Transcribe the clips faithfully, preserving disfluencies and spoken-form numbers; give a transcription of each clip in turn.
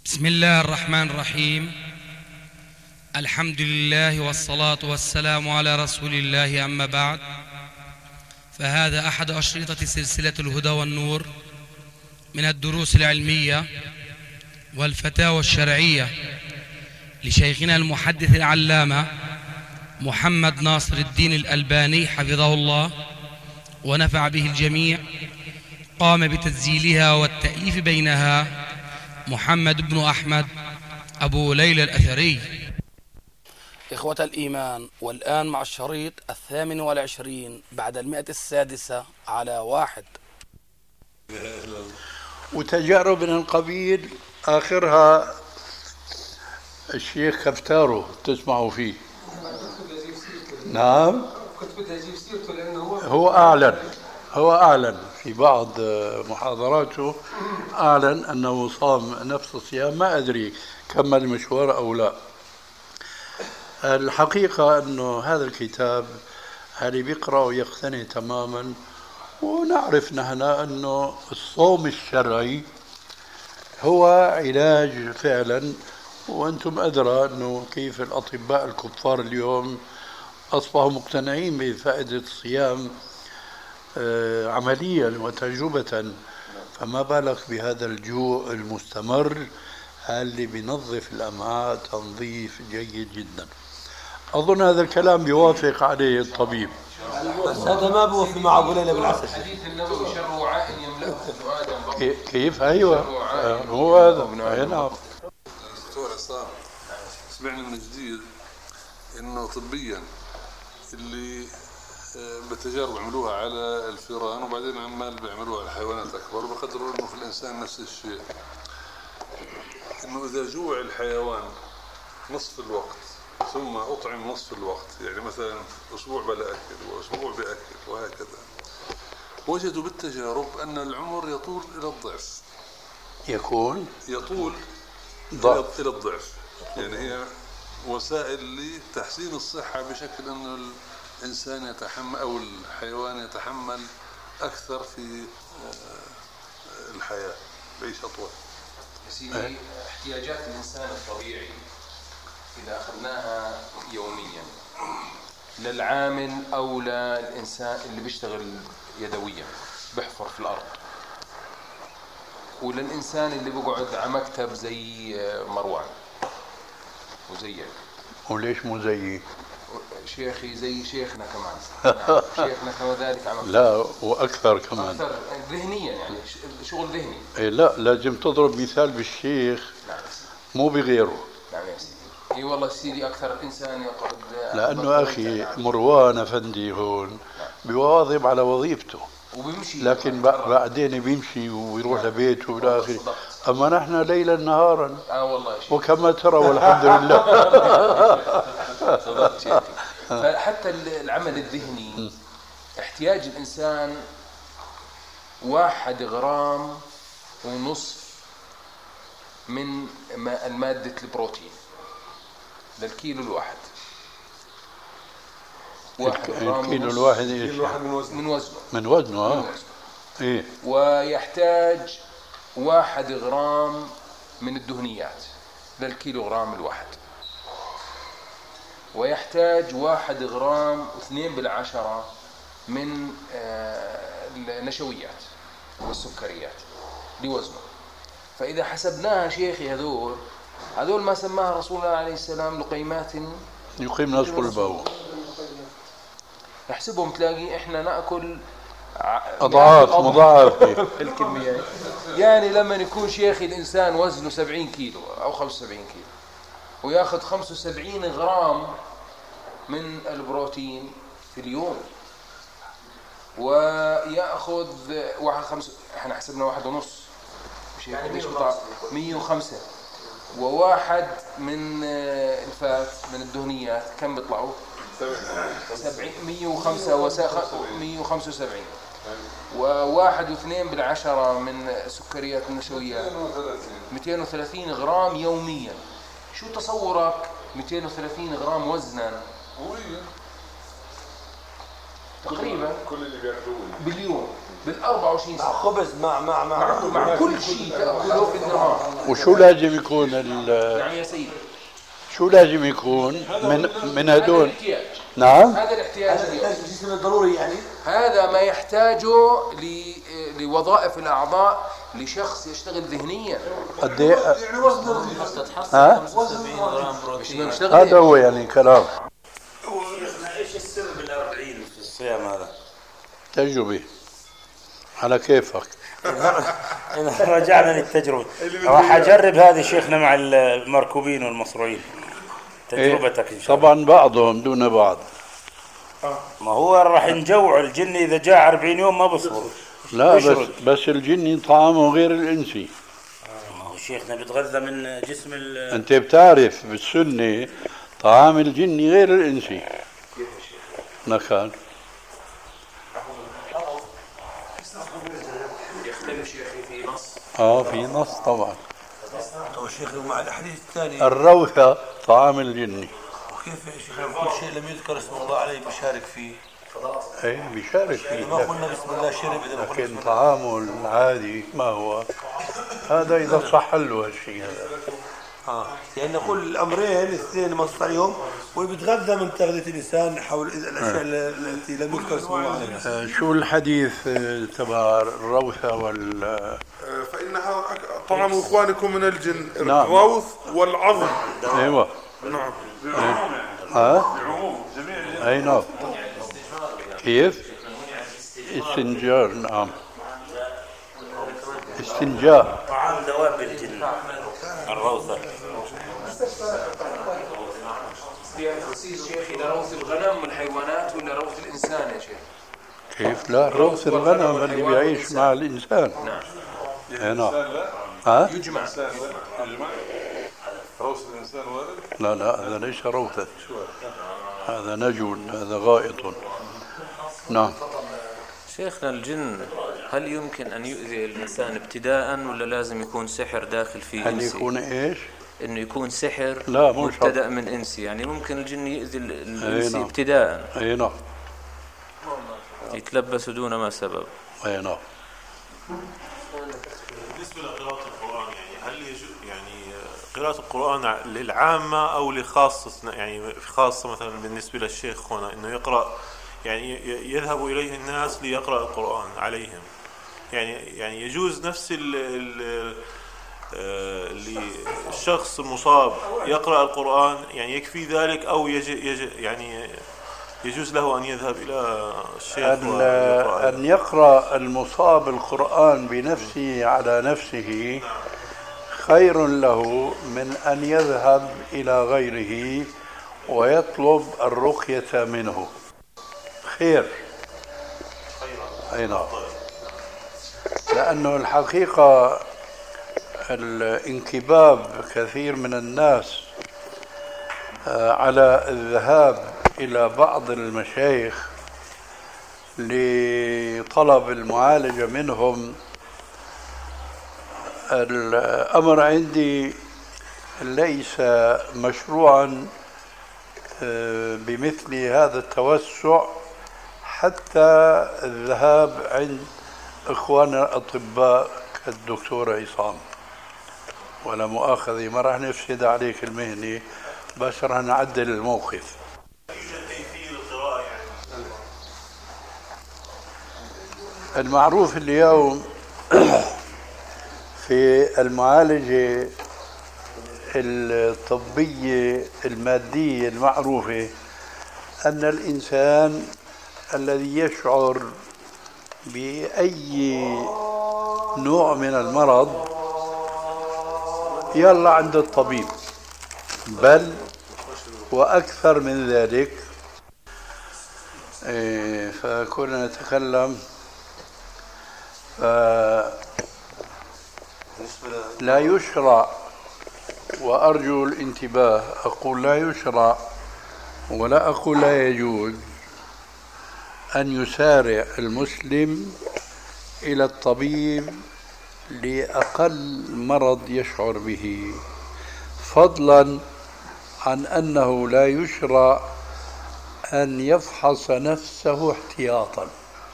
بسم الله الرحمن الرحيم. الحمد لله والصلاة والسلام على رسول الله، أما بعد، فهذا أحد أشرطة سلسلة الهدى والنور من الدروس العلمية والفتاوى الشرعية لشيخنا المحدث العلامة محمد ناصر الدين الألباني حفظه الله ونفع به الجميع. قام بتسجيلها والتأليف بينها محمد بن أحمد أبو ليلى الأثري. إخوة الإيمان، والآن مع الشريط الثامن والعشرين بعد المئة السادسة على واحد. وتجارب من القبيل آخرها الشيخ كفتارو تسمعوا فيه. نعم، هو أعلن هو أعلن في بعض محاضراته، أعلن أنه صام نفس الصيام. ما أدري كمل المشوار أو لا. الحقيقة أنه هذا الكتاب اللي بيقرأ ويقتنع تماما، ونعرف نحن أنه الصوم الشرعي هو علاج فعلا، وأنتم أدرى أنه كيف الأطباء الكفار اليوم أصبحوا مقتنعين بفائدة الصيام عمليا وتجربة، فما بالك بهذا الجوع المستمر اللي بينظف الأمعاء تنظيف جيد جدا. أظن هذا الكلام بيوافق عليه الطبيب. بس هذا ما بوفي مع أبو ليلى بالعسل. الحديث النبوي شر وعاء يملأه ابن آدم. كيف؟ أيوة هو هذا. نعم دكتور عصام، سمعنا من جديد إنه طبيا اللي بتجارب عملوها على الفئران وبعدين عمال بيعملوها على الحيوانات أكبر، وبقدروا إنه في الإنسان نفس الشيء، إنه إذا جوع الحيوان نصف الوقت ثم أطعم نصف الوقت، يعني مثلا أسبوع بلا أكل وأسبوع بأكل وهكذا، وجدوا بالتجارب أن العمر يطول إلى الضعف. يكون يطول ضعف إلى الضعف، يعني هي وسائل لتحسين الصحة بشكل أنه الإنسان يتحمل أو الحيوان يتحمل أكثر في الحياة، بعيش أطول. سيدي، احتياجات الإنسان الطبيعي إذا أخذناها يوميا للعامل أو للإنسان اللي بيشتغل يدويا بحفر في الأرض، وللإنسان اللي بيقعد على مكتب زي مروان وزيك. وليش مو زيي؟ شيخي زي شيخنا كمان. نعم. شيخنا كذلك عمل. لا، واكثر كمان. اكثر ذهنيا، يعني شغل ذهني. إيه لا، لازم تضرب مثال بالشيخ. نعم. مو بغيره. نعم يا سيدي. اي والله سيدي، اكثر انسان يقعد. لانه اخي مروان افندي هون نعم. بيواظب على وظيفته وبيمشي، لكن بعدين بيمشي ويروح نعم. لبيته والى اخره. اما نحن ليلا نهارا. اه والله يا شيخ. وكما ترى والحمد لله. صدقت شيخي. فحتى العمل الذهني احتياج الإنسان واحد غرام ونصف من المادة البروتين للكيلو الواحد. واحد غرام الكيلو الواحد ايش؟ من وزنه. من وزنه. من وزنه اه. ايه. ويحتاج واحد غرام من الدهنيات للكيلو غرام الواحد، ويحتاج واحد غرام واثنين بالعشرة من النشويات والسكريات لوزنه. فإذا حسبناها شيخي هذول هذول ما سماها رسول الله عليه السلام لقيمات يقيم نصف البول. نحسبهم تلاقي إحنا نأكل أضعاف مضاعفة الكميات. يعني لما يكون شيخي الإنسان وزنه سبعين كيلو أو خمسة وسبعين كيلو ويأخذ خمسة وسبعين غرام من البروتين في اليوم، ويأخذ واحد خمسة، احنا حسبنا واحد ونص، يعني ليش بطلع مية وخمسة، وواحد من الفات من الدهنيات كم بيطلعوا؟ سبعين. مية وخمسة وساخ مية وخمسة وسبعين، وواحد واثنين بالعشرة من سكريات النشويات مئتين وثلاثين غرام يوميا. شو تصورك مئتين وثلاثين غرام وزنا تقريبا كل اللي بياكلوه باليوم بال أربعة وعشرين مع ساعة خبز مع مع مع مع, مع كل شيء تأكله في النهار. وشو لازم يكون ال نعم يا سيدي. شو لازم يكون من من هذا هدول؟ الاحتياج. نعم هذا الاحتياج هذا اليومي. الجسم الضروري يعني. هذا ما يحتاجه ل- لوظائف الأعضاء لشخص يشتغل ذهنيا. قد ايه؟ يعني وزن ها؟ مش إنه يشتغل هذا ذهنياً. هو يعني كلام ايش السر بالأربعين في الصيام هذا؟ تجربة على كيفك. رجعنا للتجربة. راح اجرب هذه شيخنا مع المركوبين والمصروعين. تجربتك ان شاء الله. طبعا بعضهم دون بعض. ما هو راح نجوع الجن اذا جاء أربعين يوم ما بصبر. لا بس يشرد. بس الجني طعامه غير الانسي. ما هو شيخنا بيتغذى من جسم ال انت بتعرف بالسنة طعام الجني غير الانسي. نكال يختلف شيخي في نص. اه في نص طبعا. هو شيخ مع الحديث الثاني الروثة طعام الجني. كيف يا شيخ كل شيء لم يذكر اسم الله عليه بيشارك فيه. اي بيشارك إذا ما فيه قلنا بسم الله شرب إذا ما قلنا لكن بسم الله. طعامه العادي ما هو هذا إذا صح له هالشيء هذا. اه يعني نقول الامرين الاثنين مص عليهم وبيتغذى من تغذيه الانسان حول الاشياء التي لم يذكر اسم الله عليها. آه، شو الحديث آه، تبع الروثة وال آه، فإنها طعام إخوانكم من الجن نعم. الروث والعظم. ايوه نعم. ها؟ اي نعم. كيف؟ استنجار. نعم استنجاء. طعام دواب الجن الروثة. تخصيص شيخي لروث الغنم والحيوانات ولا روث الإنسان يا شيخ؟ كيف؟ لا روث الغنم اللي بيعيش مع الإنسان. نعم. اي نعم. ها؟ يجمع. روث الإنسان وارد؟ لا لا هذا ليس روثة، هذا نجل، هذا غائط. نعم. شيخنا الجن هل يمكن أن يؤذي الإنسان ابتداء ولا لازم يكون سحر داخل فيه هل إنسي؟ يكون ايش؟ إنه يكون سحر لا، مو شرط. مبتدأ من إنسي، يعني ممكن الجن يؤذي ال- الإنسي نعم. ابتداء اي نعم. يتلبس دون ما سبب. اي نعم. بالنسبة لقراءة القرآن يعني هل يجوز يعني قراءة القرآن للعامة أو لخاصة يعني خاصة مثلا بالنسبة للشيخ هنا إنه يقرأ يعني يذهب إليه الناس ليقرأ القرآن عليهم يعني يعني يجوز نفس ال ال اللي الشخص المصاب يقرأ القرآن يعني يكفي ذلك أو يجي يجي يعني يجوز له أن يذهب إلى الشيخ أن, ويقرأ أن يقرأ المصاب القرآن بنفسه على نفسه خير له من أن يذهب إلى غيره ويطلب الرقية منه. خير. أي نعم. لأنه الحقيقة الانكباب كثير من الناس على الذهاب إلى بعض المشايخ لطلب المعالجة منهم، الأمر عندي ليس مشروعا بمثل هذا التوسع حتى الذهاب عند إخواننا الأطباء كالدكتور عصام. ولا مؤاخذة ما راح نفسد عليك المهنة بس راح نعدل الموقف. المعروف اليوم في المعالجة الطبية المادية المعروفة أن الإنسان الذي يشعر بأي نوع من المرض يلا عند الطبيب، بل وأكثر من ذلك. فكنا نتكلم لا يشرع، وأرجو الانتباه، أقول لا يشرع ولا أقول لا يجوز أن يسارع المسلم إلى الطبيب لأقل مرض يشعر به، فضلا عن أنه لا يشرع أن يفحص نفسه احتياطا.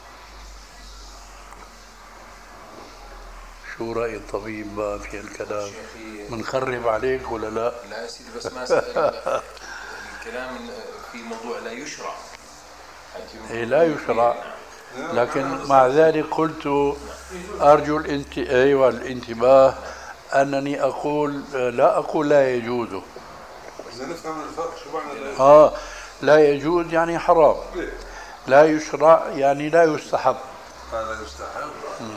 شو رأي الطبيب بقى في الكلام؟ منخرب عليك ولا لا؟ لا يا سيدي، بس ما سأل الكلام في موضوع لا يشرع. إيه لا يشرع، لكن مع ذلك قلت أرجو الانت... أيوة الانتباه أنني أقول لا أقول لا يجوز. إذا نفهم الفرق شو معنى آه لا يجوز يعني حرام، لا يشرع يعني لا يستحب. لا يستحب.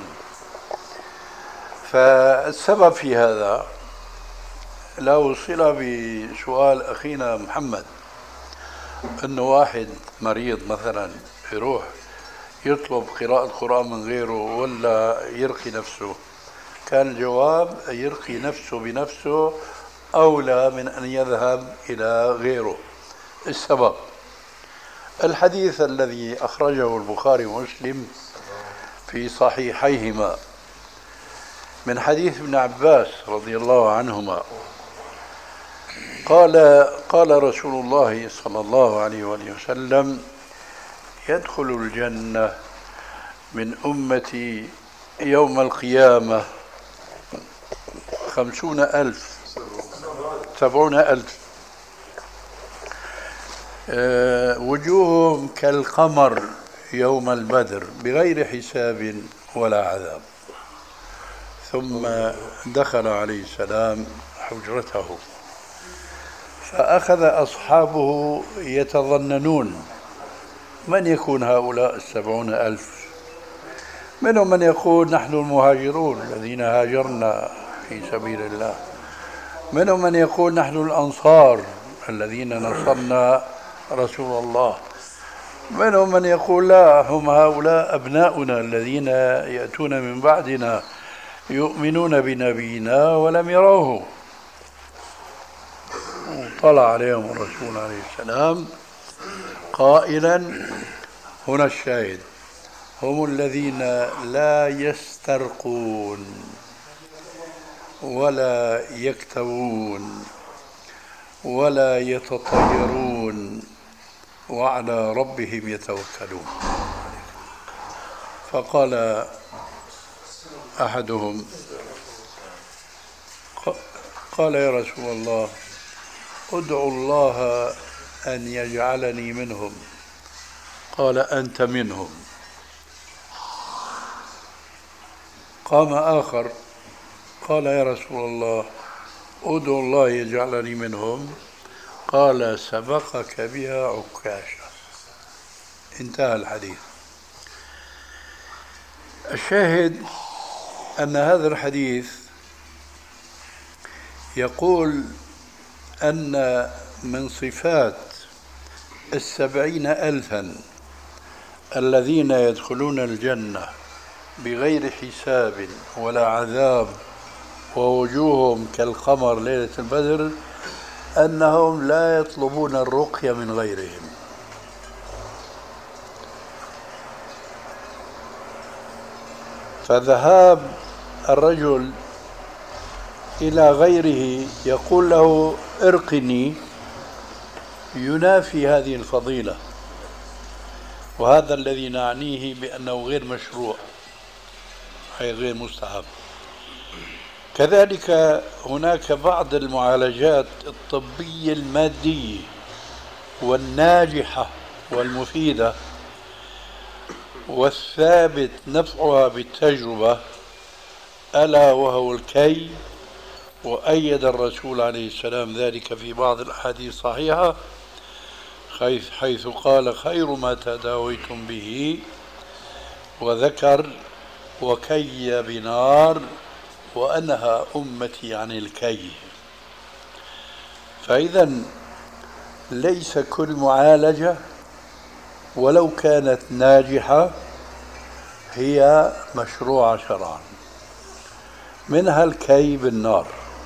فالسبب في هذا له صلة بسؤال أخينا محمد، أنه واحد مريض مثلا يروح يطلب قراءة القرآن من غيره ولا يرقي نفسه. كان الجواب يرقي نفسه بنفسه أولى من أن يذهب إلى غيره. السبب الحديث الذي أخرجه البخاري ومسلم في صحيحيهما من حديث ابن عباس رضي الله عنهما قال قال رسول الله صلى الله عليه وآله وسلم: يدخل الجنة من أمتي يوم القيامة خمسون ألف سبعون ألف أه وجوههم كالقمر يوم البدر بغير حساب ولا عذاب. ثم دخل عليه السلام حجرته، فأخذ أصحابه يتظننون من يكون هؤلاء السبعون ألف. منهم من يقول نحن المهاجرون الذين هاجرنا في سبيل الله، منهم من يقول نحن الأنصار الذين نصرنا رسول الله، منهم من يقول لا هم هؤلاء أبناؤنا الذين يأتون من بعدنا يؤمنون بنبينا ولم يروه. طلع عليهم الرسول عليه السلام قائلا: هنا الشاهد، هم الذين لا يسترقون ولا يكتوون ولا يتطيرون وعلى ربهم يتوكلون. فقال أحدهم قال: يا رسول الله ادعو الله أن يجعلني منهم. قال: أنت منهم. قام آخر قال: يا رسول الله ادعو الله يجعلني منهم. قال: سبقك بها عكاشة. انتهى الحديث. الشاهد أن هذا الحديث يقول أن من صفات السبعين ألفا الذين يدخلون الجنة بغير حساب ولا عذاب ووجوههم كالقمر ليلة البدر أنهم لا يطلبون الرقية من غيرهم. فذهاب الرجل إلى غيره يقول له ارقني ينافي هذه الفضيلة، وهذا الذي نعنيه بأنه غير مشروع، أي غير مستحب. كذلك هناك بعض المعالجات الطبية المادية والناجحة والمفيدة والثابت نفعها بالتجربة، ألا وهو الكي، وأيد الرسول عليه السلام ذلك في بعض الأحاديث الصحيحة حيث قال: خير ما تداويتم به، وذكر وكي بنار وأنهى أمتي عن الكي. فإذا ليس كل معالجة ولو كانت ناجحة هي مشروعة شرعا. منها الكي بالنار،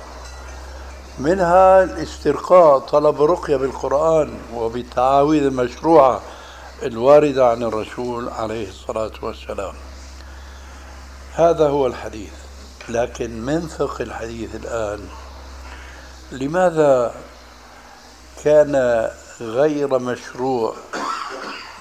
منها الاسترقاء، طلب رقية بالقرآن وبالتعاويذ المشروعة الواردة عن الرسول عليه الصلاة والسلام. هذا هو الحديث. لكن من فقه الحديث الآن، لماذا كان غير مشروع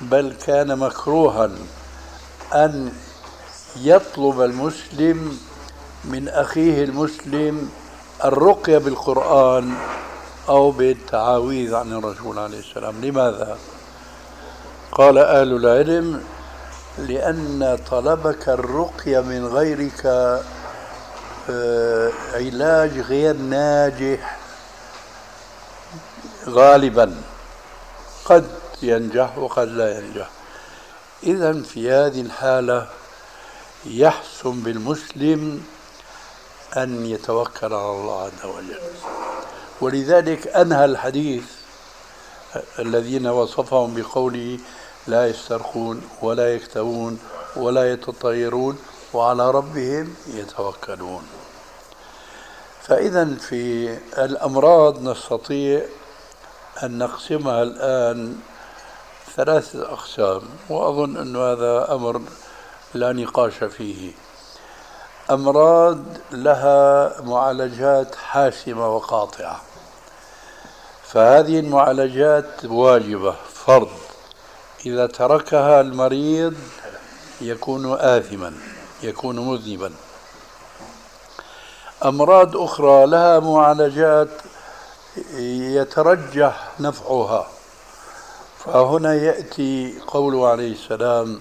بل كان مكروها أن يطلب المسلم من أخيه المسلم الرقية بالقرآن أو بالتعاويذ عن الرسول عليه السلام. لماذا؟ قال أهل العلم: لأن طلبك الرقية من غيرك علاج غير ناجح غالبا، قد ينجح وقد لا ينجح. إذن في هذه الحالة يحسن بالمسلم أن يتوكل على الله عز وجل. ولذلك أنهى الحديث الذين وصفهم بقوله: لا يسترقون ولا يكتوون ولا يتطيرون وعلى ربهم يتوكلون. فإذا في الأمراض نستطيع أن نقسمها الآن ثلاثة أقسام، وأظن أن هذا أمر لا نقاش فيه. أمراض لها معالجات حاسمة وقاطعة، فهذه المعالجات واجبة فرض، إذا تركها المريض يكون آثما، يكون مذنبا. أمراض أخرى لها معالجات يترجح نفعها، فهنا يأتي قوله عليه السلام: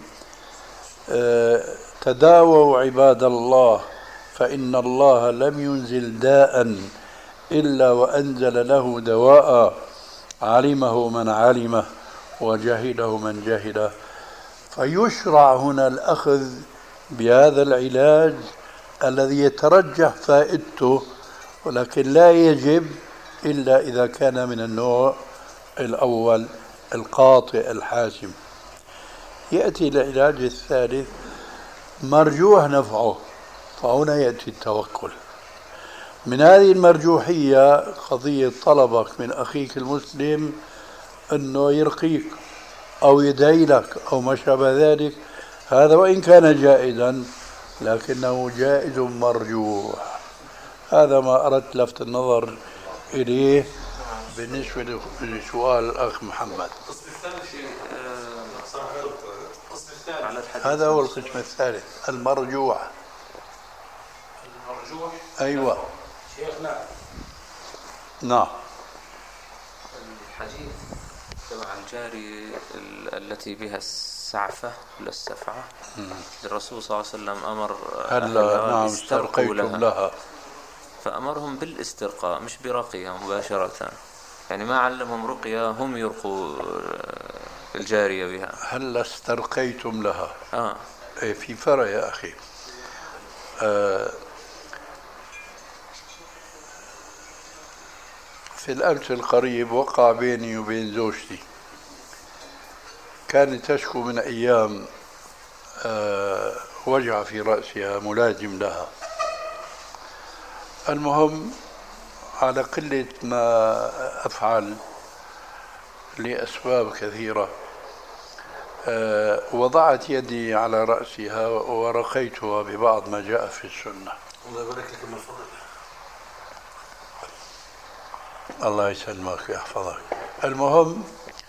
تداووا عباد الله فإن الله لم ينزل داء إلا وأنزل له دواء علمه من علمه وجهله من جهله. فيشرع هنا الأخذ بهذا العلاج الذي يترجح فائدته، ولكن لا يجب إلا إذا كان من النوع الأول القاطع الحاسم. يأتي العلاج الثالث مرجوح نفعه، فهنا يأتي التوكل. من هذه المرجوحية قضية طلبك من أخيك المسلم أنه يرقيك أو يدعي لك أو ما شابه ذلك، هذا وإن كان جائزا لكنه جائز مرجوح. هذا ما أردت لفت النظر إليه بالنسبة لسؤال الأخ محمد. هذا هو القسم الثالث المرجوح. المرجوح أيوة شيخنا. نعم. الحديث تبع الجارية التي بها السعفة ولا السفعة، الرسول صلى الله عليه وسلم أمر هلا نعم استرقيتم لها. لها فأمرهم بالاسترقاء مش برقية مباشرة، يعني ما علمهم رقية هم يرقوا الجارية بها. هلا استرقيتم لها آه. في فرق يا أخي. آه في الأمس القريب وقع بيني وبين زوجتي، كانت تشكو من أيام آه وجع في رأسها ملازم لها. المهم على قلة ما أفعل لأسباب كثيرة أه وضعت يدي على رأسها ورقيتها ببعض ما جاء في السنة. الله يبارك لك من فضلك. الله يسلمك ويحفظك. المهم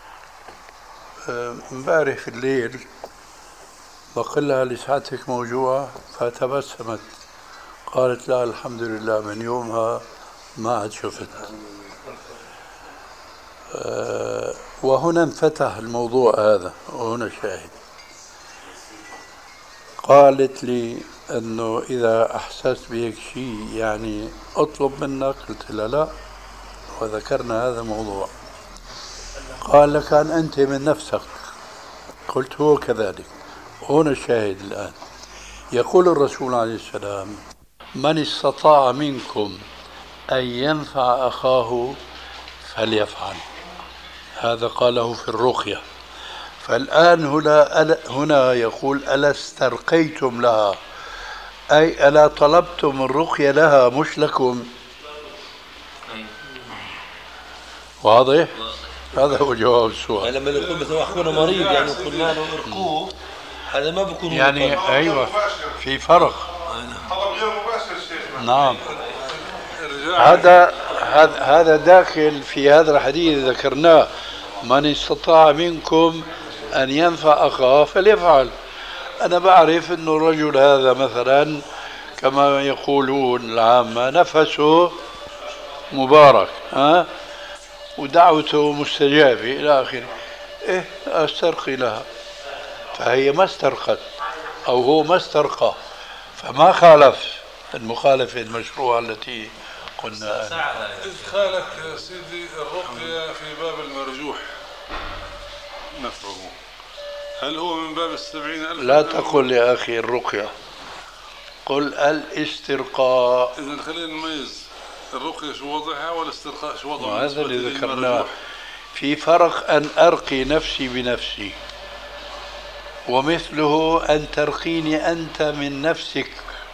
امبارح في الليل بقول لها: لسعتك موجوعة؟ فتبسمت قالت: لا الحمد لله من يومها ما عاد شفت. أه وهنا انفتح الموضوع هذا، وهنا الشاهد. قالت لي انه اذا احسست بهيك شيء يعني اطلب منك. قلت لها لا، وذكرنا هذا الموضوع. قال: لك أن أنت من نفسك. قلت: هو كذلك. هنا الشاهد الآن. يقول الرسول عليه السلام: من استطاع منكم أن ينفع أخاه فليفعل. هذا قاله في الرقية. فالآن هنا هنا يقول: ألا استرقيتم لها، أي ألا طلبتم الرقية لها مش لكم. واضح؟ هذا هو جواب السؤال. لما نقول مثلا أخونا مريض يعني قلنا له ارقوه، هذا ما بيكون يعني مطلع. أيوة في فرق. طلب غير مباشر شيخ. نعم. هذا هذا داخل في هذا الحديث ذكرناه: من استطاع منكم أن ينفع أخاه فليفعل. أنا بعرف أن الرجل هذا مثلا كما يقولون العامة نفسه مبارك، ها، ودعوته مستجابة إلى آخره، إيه أسترقي لها، فهي ما استرقت أو هو ما استرقى، فما خالف المخالفة المشروعة التي قلنا. إدخالك يا سيدي الرقية في باب المرجوح نفعه، هل هو من باب السبعين ألف؟ لا تقل يا أخي الرقية، قل الاسترقاء. إذن خلينا نميز الرقية شو وضعها والاسترقاء شو وضعها. هذا اللي ذكرناه. في فرق أن أرقي نفسي بنفسي، ومثله أن ترقيني أنت من نفسك،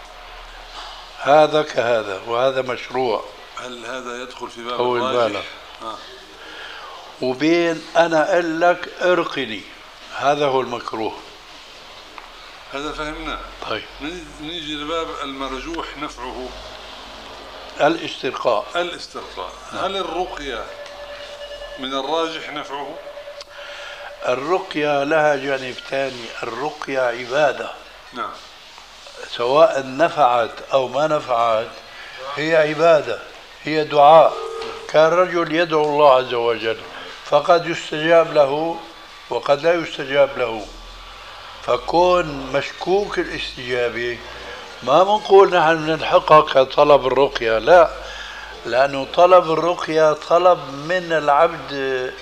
هذا كهذا، وهذا مشروع. هل هذا يدخل في باب أو الراجح؟ آه. وبين أنا أقول لك ارقني، هذا هو المكروه. هذا فهمناه. طيب نيجي لباب المرجوح نفعه الاسترقاء. الاسترقاء، هل الرقية من الراجح نفعه؟ الرقية لها جانب ثاني، الرقية عبادة. نعم. سواء نفعت أو ما نفعت هي عبادة، هي دعاء. كان رجل يدعو الله عز وجل فقد يستجاب له وقد لا يستجاب له، فكون مشكوك الاستجابة ما بنقول نحن نلحقها كطلب الرقية، لا، لأنه طلب الرقية طلب من العبد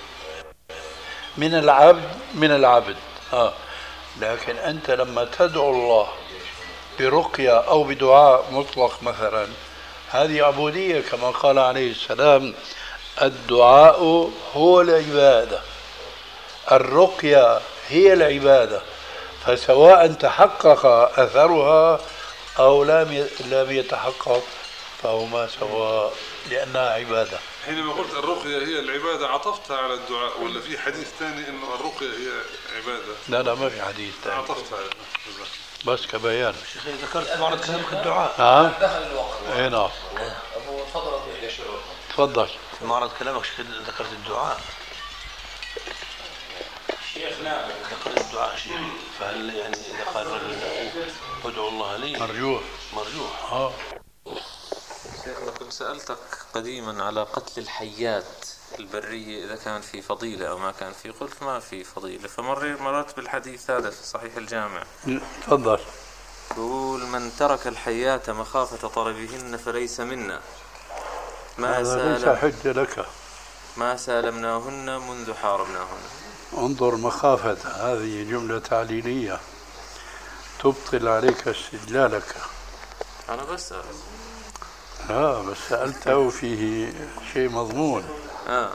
من العبد من العبد آه. لكن أنت لما تدعو الله برقية أو بدعاء مطلق مثلا، هذه عبودية كما قال عليه السلام: الدعاء هو العبادة، الرقية هي العبادة، فسواء تحقق أثرها أو لم لم يتحقق فهما سواء، لأنها عبادة. حينما قلت الرقية هي العبادة عطفتها على الدعاء ولا في حديث ثاني إنه الرقية هي عبادة؟ لا لا ما في حديث ثاني، عطفتها بس كبيان. شيخي ذكرت بعض كلامك الدعاء. نعم. دخل الوقت. اي نعم. أبو تفضل. تفضل. في معرض كلامك ذكرت الدعاء. شيخنا ذكرت الدعاء شيخي، فهل يعني إذا قال الرجل ادعو الله لي مرجوح مرجوح؟ اه. شيخنا كنت سألتك قديما على قتل الحيات البرية إذا كان في فضيلة أو ما كان في، قلت ما في فضيلة، فمر مررت بالحديث هذا في صحيح الجامع. تفضل. يقول: من ترك الحيات مخافة طلبهن فليس منا، ما هذا ليس سالم حجة لك، ما سالمناهن منذ حاربناهن. انظر، مخافة هذه جملة تعليلية تبطل عليك استدلالك. أنا بسأل. لا بس سألته فيه شيء مضمون. آه.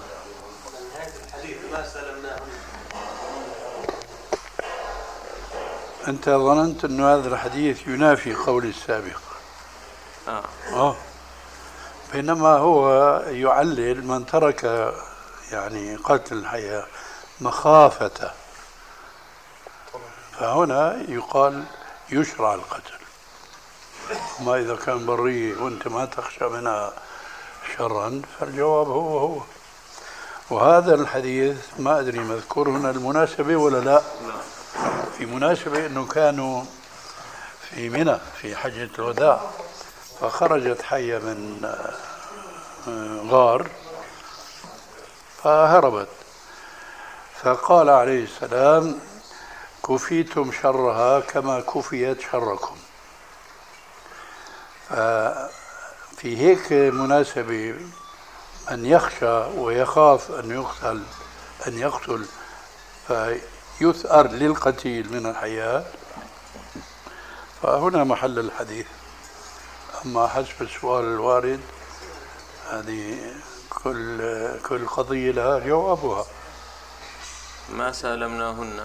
أنت ظننت أن هذا الحديث ينافي قول السابق. آه. آه. بينما هو يعلل من ترك يعني قتل الحياة مخافة، فهنا يقال يشرع القتل. ما إذا كان بريء وأنت ما تخشى منها شرا فالجواب هو هو. وهذا الحديث ما أدري مذكور هنا المناسبة ولا لا. في مناسبة أنه كانوا في منى في حجة الوداع، فخرجت حية من غار فهربت، فقال عليه السلام: كفيتم شرها كما كفيت شركم. ففي هيك مناسبة أن يخشى ويخاف أن يقتل أن يقتل فيثأر للقتيل من الحياة، فهنا محل الحديث. أما حسب السؤال الوارد هذه كل كل قضية لها جوابها. ما سالمناهن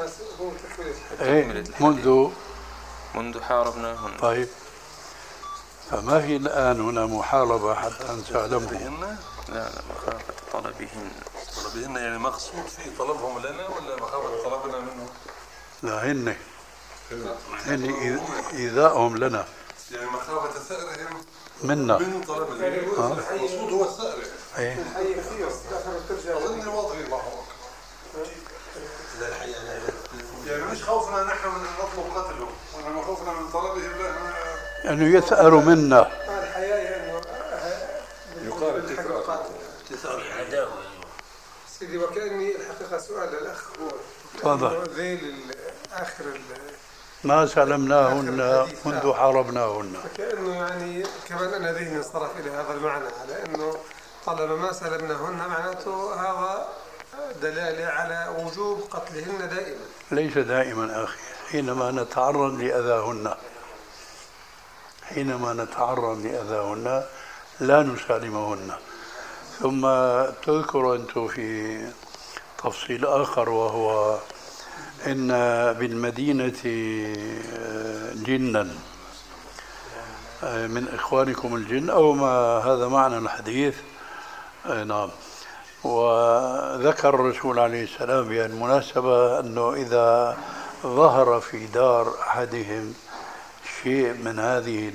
إيه منذ منذ حاربناهن. طيب، فما في الآن هنا محاربة حتى نسالمهم. لا لا، مخافة طلبهن. طلبهن يعني مقصود في طلبهم لنا ولا مخافة طلبنا منهم؟ لا، هن هن إيذائهم لنا، يعني مخافة ثأرهم منا من طلب المقصود هو الثأر. ايه أظن وضعي الله يعني مش خوفنا نحن من نطلب قتله، وإنما خوفنا من طلبه يعني يثأر منا. الحياة يقال تثار عداوة. سيدي وكأني الحقيقة سؤال للأخ هو تفضل. ذيل آخر ما سلمناهن منذ حاربناهن. كأنه يعني كمان أنا ذهني انصرف إلى هذا المعنى، على أنه طالما ما سلمناهن معناته هذا دلالة على وجوب قتلهن دائما. ليس دائما أخي، حينما نتعرض لأذاهن حينما نتعرض لأذاهن لا نسالمهن. ثم تذكر أنت في تفصيل آخر، وهو إن بالمدينة جنا من إخوانكم الجن، أو ما هذا معنى الحديث. نعم. وذكر الرسول عليه السلام بالمناسبة أنه إذا ظهر في دار أحدهم شيء من هذه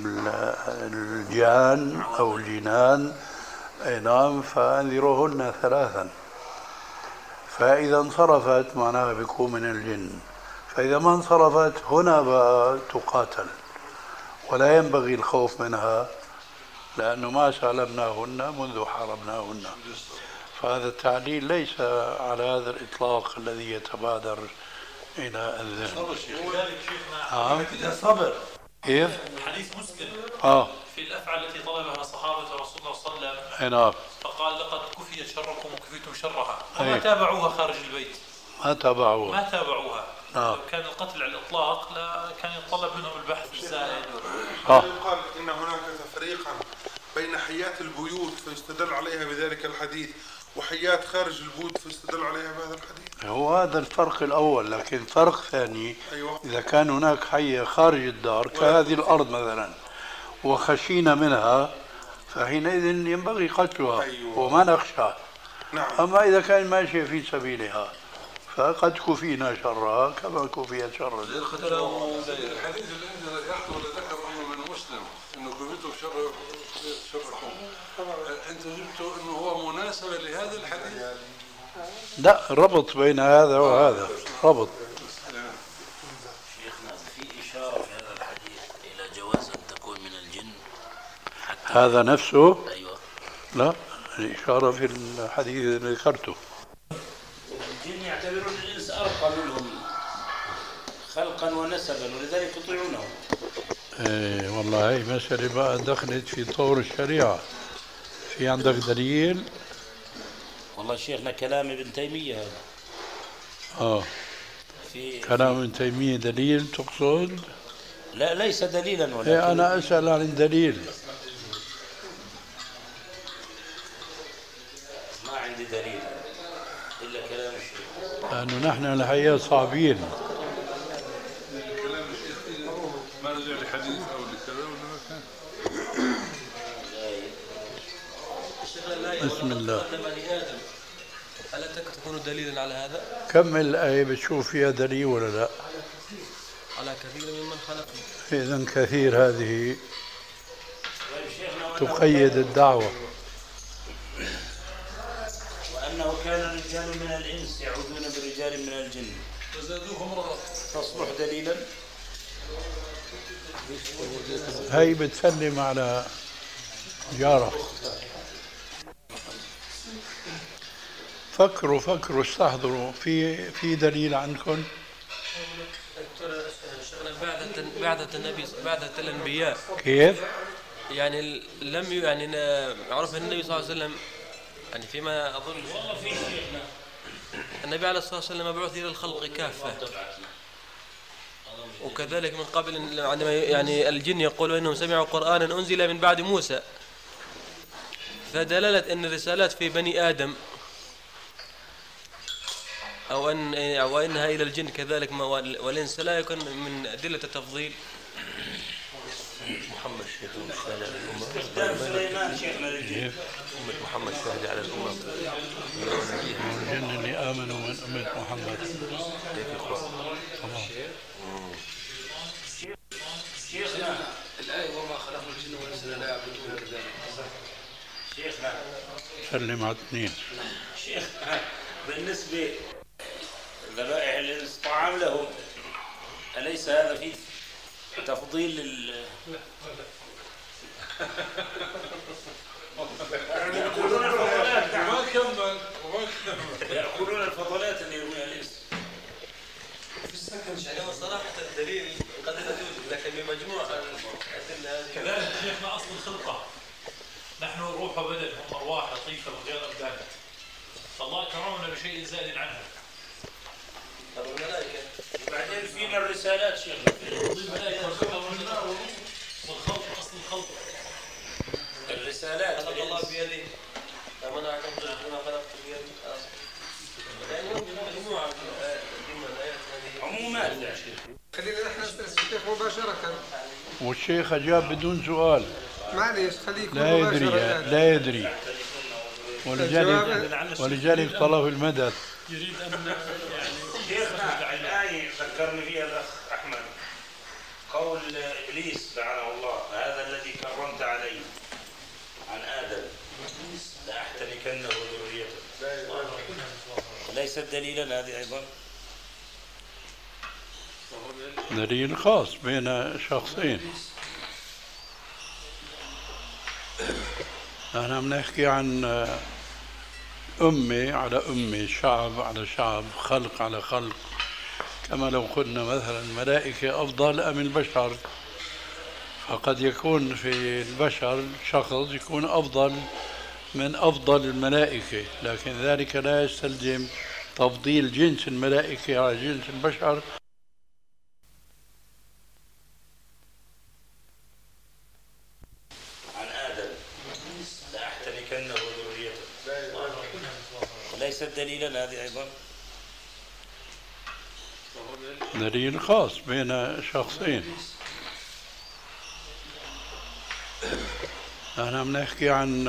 الجان أو الجنان، نعم، فأنذروهن ثلاثا، فإذا انصرفت معناها بيكون من الجن، فإذا ما انصرفت هنا بقى تقاتل، ولا ينبغي الخوف منها لأنه ما سالمناهن منذ حاربناهن. فهذا التعليل ليس على هذا الإطلاق الذي يتبادر إلى الذهن. نعم. صبر. كيف؟ حديث مسلم آه. في الأفعال التي طلبها صحابة رسول الله صلى الله عليه وسلم. نعم. فقال لقد كفيت شركم وكفيتم شرها، وما تابعوها خارج البيت. ما تابعوها. ما تابعوها. نعم. لو كان القتل على الإطلاق لا كان يتطلب منهم البحث الزائد. آه. يقال إن هناك تفريقا بين حيات البيوت فيستدل عليها بذلك الحديث، وحيات خارج البيوت فيستدل عليها بهذا الحديث. هو هذا الفرق الأول، لكن فرق ثاني. أيوة. إذا كان هناك حية خارج الدار كهذه الأرض مثلا وخشينا منها فحينئذ ينبغي قتلها. أيوة. وما نخشى. نعم. أما إذا كان ماشي في سبيلها فقد كفينا شرها كما كفيت شر الحديث اللي عندنا يحكي ولا ذكر أنه من مسلم إنه كفيتم شر شركم، أنت جبته إنه هو مناسبة لهذا الحديث؟ لا، ربط بين هذا وهذا، ربط. شيخنا في إشارة في هذا الحديث إلى جواز أن تكون من الجن حتى هذا نفسه؟ أيوة. لا، الإشارة في الحديث اللي ذكرته. الجن يعتبرون الإنس أرقى منهم خلقا ونسبا ولذلك يطيعونه. ايه والله هي مسألة بقى دخلت في طور الشريعة. في عندك دليل؟ والله شيخنا كلام ابن تيمية هذا. اه في كلام ابن تيمية دليل تقصد؟ لا ليس دليلا ولكن ايه أنا أسأل عن الدليل. ما عندي دليل إلا كلام الشيخ. لأنه نحن الحقيقة صعبين. ما رجع لحديث أو لكذا ولا ما كان؟ بسم الله. ألا تكون دليلا على هذا؟ كمل الآية بتشوف فيها دليل ولا لا؟ على كثير ممن خلقنا. إذن كثير هذه تقيد الدعوة. وأنه كان رجال من الإنس يعودون برجال من الجن فزادوهم رهقا تصبح دليلا. هاي بتسلم على جارة. فكروا فكروا استحضروا في في دليل عندكم؟ بعثة بعثة النبي بعثة الأنبياء كيف؟ يعني لم يعني عرف النبي صلى الله عليه وسلم يعني فيما أظن والله في شيخنا النبي عليه الصلاة والسلام مبعوث إلى الخلق كافة، وكذلك من قبل عندما يعني الجن يقولوا إنهم سمعوا قرآنا أنزل من بعد موسى، فدلالة أن الرسالات في بني آدم أو أن أو أنها إلى الجن كذلك والإنس لا يكون من أدلة التفضيل. محمد شيخ الشاهد على الأمة. استخدام سليمان شيخنا للجن. أمة محمد شاهد على الأمة. الجن اللي آمنوا من أمة محمد. تمام. شيخنا الآية وما خلقنا الجن والإنس لا يعبدون كذلك. سلم على اثنين. شيخ بالنسبة ذبائح الإنس طعام لهم، أليس هذا فيه تفضيل ال يأكلون الفضلات؟ ما كمل يأكلون الفضلات اللي يرويها الإنس. في السكن شيء صراحة الدليل قد لا توجد، لكن بمجموع الأدلة هذه كذلك شيخنا أصل الخلقة، نحن روح وبدن، هم أرواح لطيفة وغير أبدان، فالله كرمنا بشيء زائد عنها. طب الملائكة وبعدين فينا الرسالات شيخنا، الملائكة والخلق، أصل الخلق الرسالات خلق الله بيده، فمنعكم بما خلقت بيده. يعني مجموعة من الآيات هذه عمومات. خلينا نحن نسأل الشيخ مباشرة. والشيخ أجاب بدون سؤال. معليش خليك لا يدري لا يدري ولذلك ولذلك طلب المدد. يريد أن يعني شيخنا الآية ذكرني فيها الأخ أحمد، قول إبليس لعنه الله: هذا الذي كرمت عليه عن آدم لأحتركنه وذريته. ليست دليلا هذه أيضا؟ دليل خاص بين شخصين. أنا بنحكي عن أمة على أمة، شعب على شعب، خلق على خلق. كما لو قلنا مثلا الملائكة أفضل أم البشر، فقد يكون في البشر شخص يكون أفضل من أفضل الملائكة، لكن ذلك لا يستلزم تفضيل جنس الملائكة على جنس البشر. عن آدم لأحتركنه وذريته. ليست دليلا هذه أيضا؟ دليل خاص بين شخصين. أنا بنحكي عن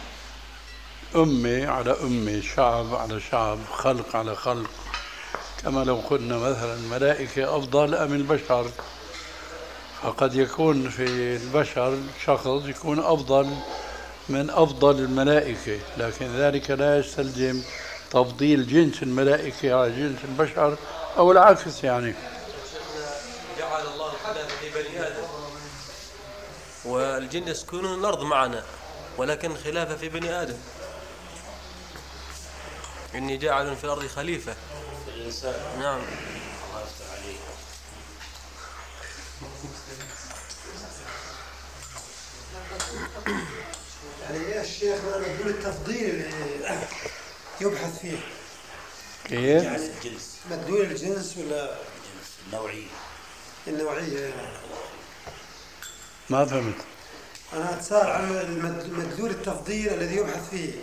أمة على أمة، شعب على شعب، خلق على خلق. كما لو قلنا مثلا الملائكة أفضل أم البشر، فقد يكون في البشر شخص يكون أفضل من أفضل الملائكة، لكن ذلك لا يستلزم تفضيل جنس الملائكة على جنس البشر أو العكس. يعني جعل الله الخلافة في بني آدم، والجن يسكنون الأرض معنا، ولكن خلافة في بني آدم. إني جاعل في الأرض خليفة في الإنسان. نعم. الله يفتح عليك. يعني يا شيخ مدلول التفضيل اللي يبحث فيه كيف؟ يعني الجنس، مدلول الجنس ولا الجنس النوعية؟ النوعية. ما فهمت. أنا أتساءل عن مدلول التفضيل الذي يبحث فيه،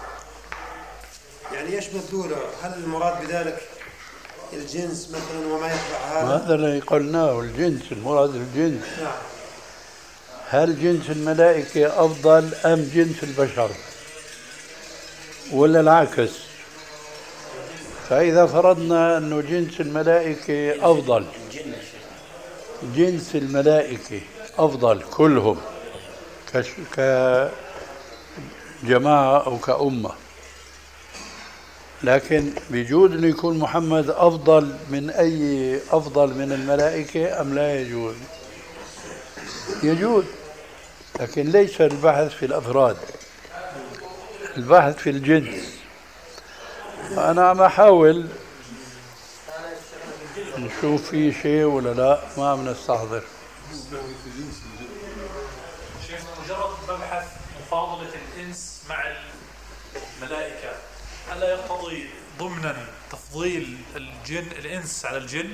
يعني إيش مدلوله؟ هل المراد بذلك الجنس مثلا وما يتبع هذا؟ هذا اللي قلناه، الجنس، المراد الجنس. نعم. هل جنس الملائكة أفضل أم جنس البشر ولا العكس؟ فإذا فرضنا أنه جنس الملائكة أفضل، جنس الملائكة أفضل كلهم كجماعة أو كأمة، لكن بيجوز أن يكون محمد أفضل من أي أفضل من الملائكة أم لا يجوز؟ يجوز، لكن ليس البحث في الأفراد، البحث في الجنس. فأنا عم أحاول نشوف في شيء ولا لا، ما عم نستحضر. شيخ مجرد مبحث مفاضلة الإنس مع الملائكة ألا يقتضي ضمنا تفضيل الجن الإنس على الجن؟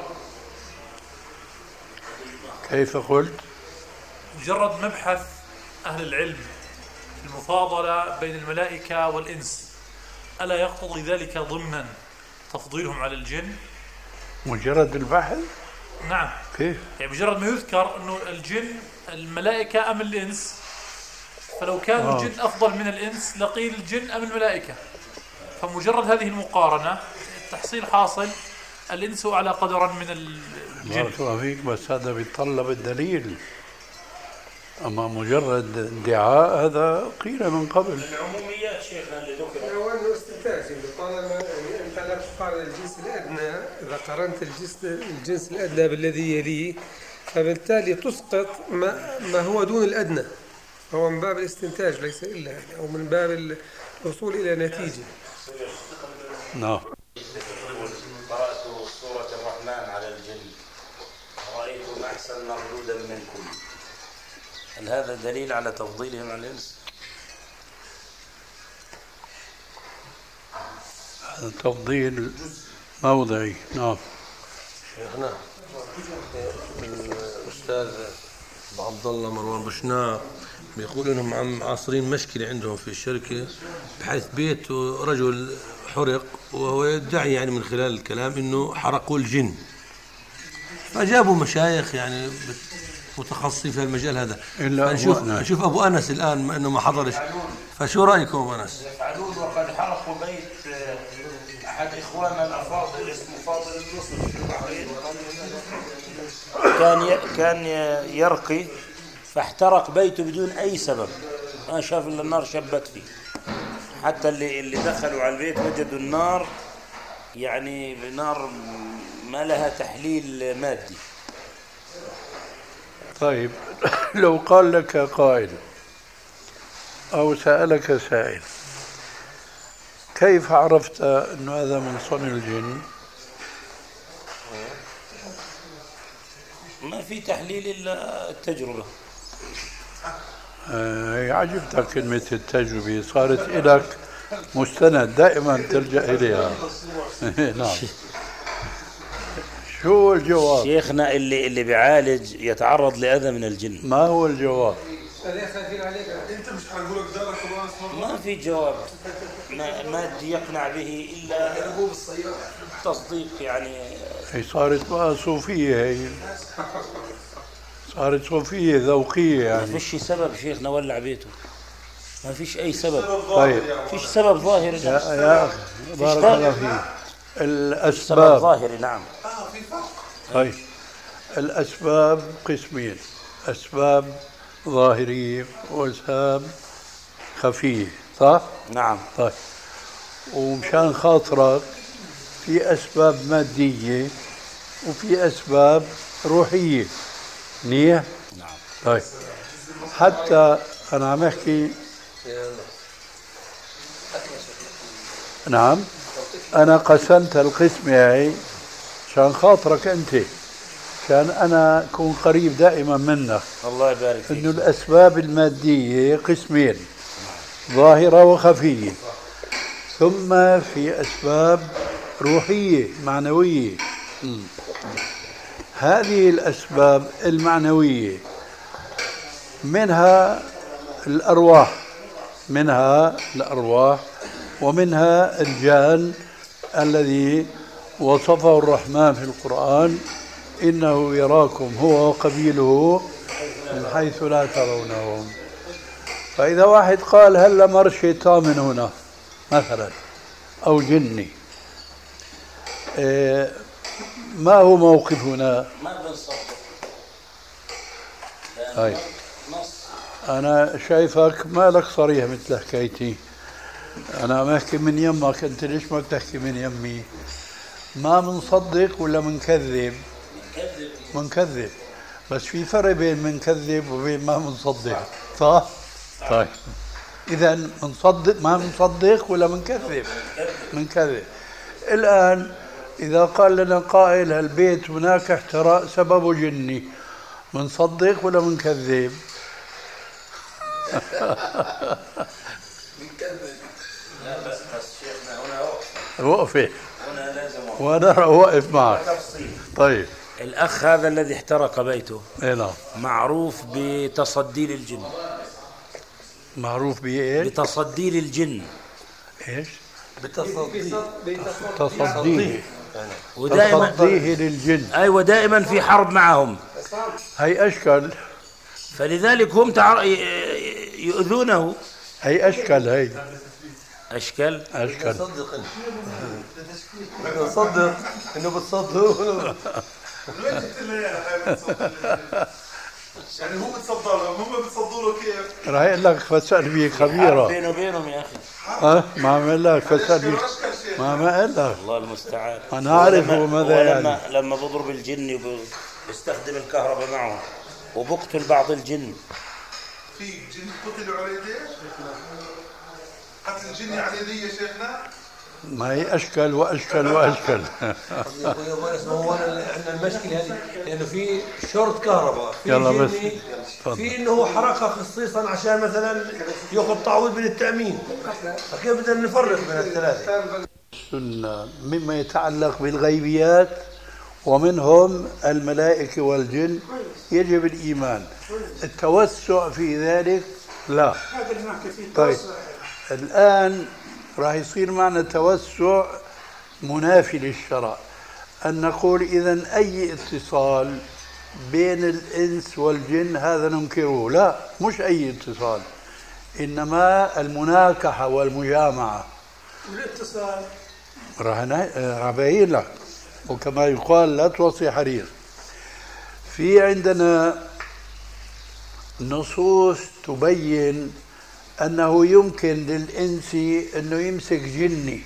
كيف قلت؟ مجرد مبحث أهل العلم المفاضلة بين الملائكة والإنس ألا يقتضي ذلك ضمنا تفضيلهم على الجن؟ مجرد البحث؟ نعم. كيف؟ يعني مجرد ما يذكر أنه الجن الملائكة أم الإنس، فلو كان آه. الجن أفضل من الإنس لقيل الجن أم الملائكة، فمجرد هذه المقارنة التحصيل حاصل الإنس أعلى قدرا من الجن. بارك الله فيك، بس هذا بيتطلب الدليل، أما مجرد ادعاء هذا قيل من قبل. العموميات شيخنا اللي ذكرت هو انه استنتاج، طالما يعني انت لا قارن الجنس الأدنى، إذا قارنت الجنس الجنس الأدنى بالذي يليه فبالتالي تسقط ما, ما هو دون الأدنى، فهو من باب الاستنتاج ليس إلا يعني، أو من باب الوصول إلى نتيجة. نعم. قرأت سورة الرحمن على الجن رأيتم أحسن مردودا منكم، هل هذا دليل على تفضيلهم على الإنس؟ هذا تفضيل موضعي. نعم. شيخنا الأستاذ عبد الله مروان بشناق بيقول انهم عم عاصرين مشكله عندهم في الشركه، بحيث بيت رجل حرق وهو يدعي يعني من خلال الكلام انه حرقوا الجن، فجابوا مشايخ يعني متخصصين في المجال هذا. نشوف نشوف ابو انس الان انه ما حضرش، فشو رايكم ابو انس؟ يفعلون وقد حرقوا بيت احد اخواننا الافاضل اسمه فاضل النصر في البحرين، كان كان يرقي فاحترق بيته بدون اي سبب، ما شاف الا النار شبت فيه، حتى اللي اللي دخلوا على البيت وجدوا النار يعني نار ما لها تحليل مادي. طيب لو قال لك قائل أو سألك سائل كيف عرفت أن هذا من صنع الجن؟ ما في تحليل إلا التجربة. آه عجبتك كلمة التجربة، صارت لك مستند دائما ترجع إليها. نعم. شو الجواب؟ شيخنا اللي اللي بيعالج يتعرض لأذى من الجن. ما هو الجواب؟ انت مش هنقول لك دارك ما في جواب مادي يقنع به الا تصديق يعني. هي صارت بقى صوفيه، هي صارت صوفيه ذوقيه يعني. ما فيش سبب شيخنا ولع بيته، ما فيش اي سبب. طيب فيش سبب ظاهري يا, يا اخي بارك الله فيك. الاسباب سبب ظاهري. نعم. طيب الاسباب قسمين، اسباب ظاهريه واسباب خفيه، صح؟ نعم. طيب ومشان خاطرك في اسباب ماديه وفي اسباب روحيه، منيح؟ نعم. طيب حتى انا عم احكي، نعم انا قسمت القسم هاي عشان خاطرك انت، كان أنا أكون قريب دائما منك. الله يبارك فيك. إنه الأسباب المادية قسمين، ظاهرة وخفية، ثم في أسباب روحية معنوية. م. هذه الأسباب المعنوية منها الأرواح، منها الأرواح ومنها الجان الذي وصفه الرحمن في القرآن إنه يراكم هو وقبيله من حيث لا ترونهم. فإذا واحد قال هل مر شيطان من هنا مثلا أو جني، إيه ما هو موقفنا؟ ما بنصدق. طيب أنا شايفك مالك صريح مثل حكايتي، أنا ما أحكي من يمك، أنت ليش ما بتحكي من يمي؟ ما منصدق ولا منكذب؟ منكذب، بس في فرق بين منكذب وبين ما منصدق، صح؟ طيب إذا منصدق ما منصدق ولا منكذب؟ منكذب. الآن إذا قال لنا قائل هالبيت هناك احتراق سببه جني، منصدق ولا منكذب؟ منكذب. لا بس بس شيخنا هنا وقفة. وقفة. هنا لازم وقفة. وأنا واقف معك. طيب. الأخ هذا الذي احترق بيته إيه نعم. معروف بتصدي للجن. معروف بإيش؟ بتصدي للجن. إيش؟ بتصديه. تصديه. ودائما تصديه للجن. أيوة دائما في حرب معهم. هي أشكال. فلذلك هم تعر... يؤذونه. هي أشكال. هي أشكال. أشكال. صدق صدق إنه بتصدقوا. يعني هو بتصدق لهم، هم بتصدوا له كيف؟ راح اقول لك فاسأل بي خبيرة. بينه وبينهم يا أخي. ها ما عمل لك فاسأل بي. ما ما إلا الله المستعان. أنا أعرف ماذا يعني. لما لما بضرب الجن وبستخدم الكهرباء معه وبقتل بعض الجن. في جن قتلوا على يديه؟ قتل الجن على يديه يا شيخنا؟ ما هي أشكال وأشكال وأشكال. هو عندنا المشكلة هذه لأنه في شورت كهرباء، في يلا بس في إنه حركة خصيصا عشان مثلا يأخذ تعويض من التأمين، فكيف بدنا نفرق بين الثلاثة؟ السنة مما يتعلق بالغيبيات ومنهم الملائكة والجن يجب الإيمان. التوسع في ذلك لا. طيب الآن راح يصير معنا توسع منافي للشرع، أن نقول إذن أي اتصال بين الإنس والجن هذا ننكره. لا، مش أي اتصال، إنما المناكحة والمجامعة. والاتصال راح أبين لك، وكما يقال لا توصي حرير. في عندنا نصوص تبين أنه يمكن للإنسي أنه يمسك جني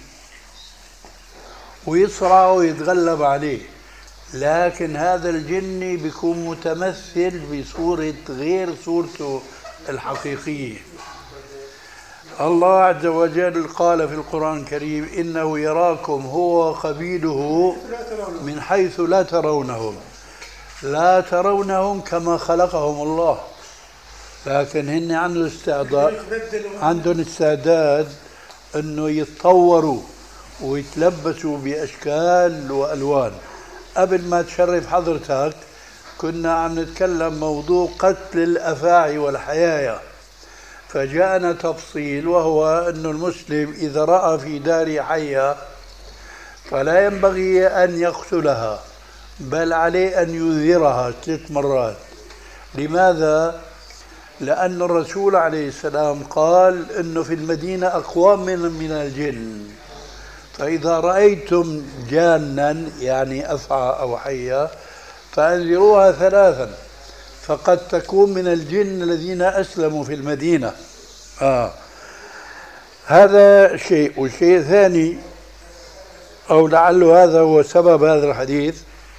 ويصرع ويتغلب عليه، لكن هذا الجني بيكون متمثل بصورة غير صورته الحقيقية. الله عز وجل قال في القرآن الكريم: إنه يراكم هو وقبيله من حيث لا ترونهم. لا ترونهم كما خلقهم الله، لكن هن عندهم استعداد عندهم استعداد انه يتطوروا ويتلبسوا باشكال والوان. قبل ما تشرف حضرتك كنا عم نتكلم موضوع قتل الافاعي والحيايا، فجاءنا تفصيل وهو انه المسلم اذا راى في دار حيه فلا ينبغي ان يقتلها، بل عليه ان ينذرها ثلاث مرات. لماذا؟ لأن الرسول عليه السلام قال إنه في المدينة أقوام من من الجن، فإذا رأيتم جانا يعني أفعى أو حية فأنذروها ثلاثا، فقد تكون من الجن الذين أسلموا في المدينة. آه. هذا شيء. والشيء ثاني، أو لعله هذا هو سبب هذا الحديث،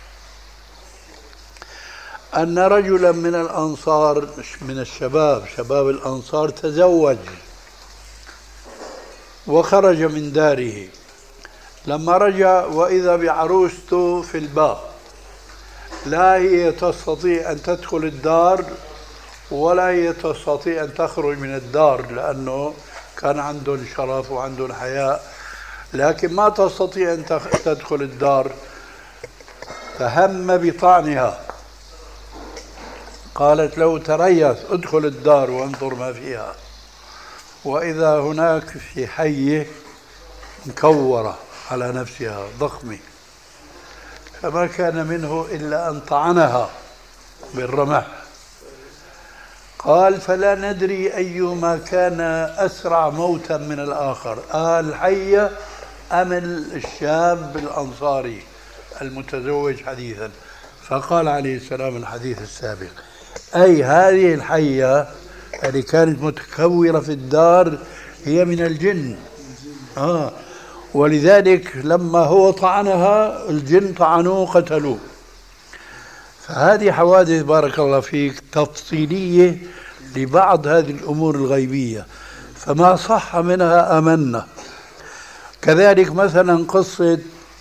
أن رجلا من الأنصار من الشباب شباب الأنصار تزوج وخرج من داره. لما رجع وإذا بعروسته في الباب، لا هي تستطيع أن تدخل الدار ولا هي تستطيع أن تخرج من الدار، لأنه كان عندهم شرف وعندهم حياء، لكن ما تستطيع أن تدخل الدار. فهم بطعنها، قالت له: تريث، ادخل الدار وانظر ما فيها. وإذا هناك في حية مكورة على نفسها ضخمة، فما كان منه إلا أن طعنها بالرمح. قال: فلا ندري أيما كان أسرع موتا من الآخر، آه الحية أم الشاب الأنصاري المتزوج حديثا. فقال عليه السلام الحديث السابق: أي هذه الحية اللي كانت متكورة في الدار هي من الجن. آه ولذلك لما هو طعنها الجن طعنوه قتلوه. فهذه حوادث بارك الله فيك تفصيلية لبعض هذه الأمور الغيبية، فما صح منها آمنا. كذلك مثلا قصة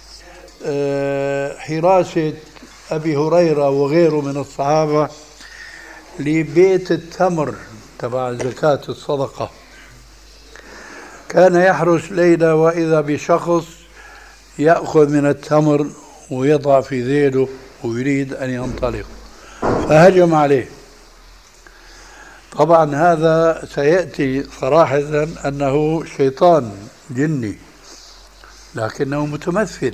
حراسة أبي هريرة وغيره من الصحابة لبيت التمر تبع زكاة الصدقة، كان يحرس ليلة وإذا بشخص يأخذ من التمر ويضع في ذيله ويريد أن ينطلق، فهجم عليه. طبعا هذا سيأتي صراحة أنه شيطان جني لكنه متمثل.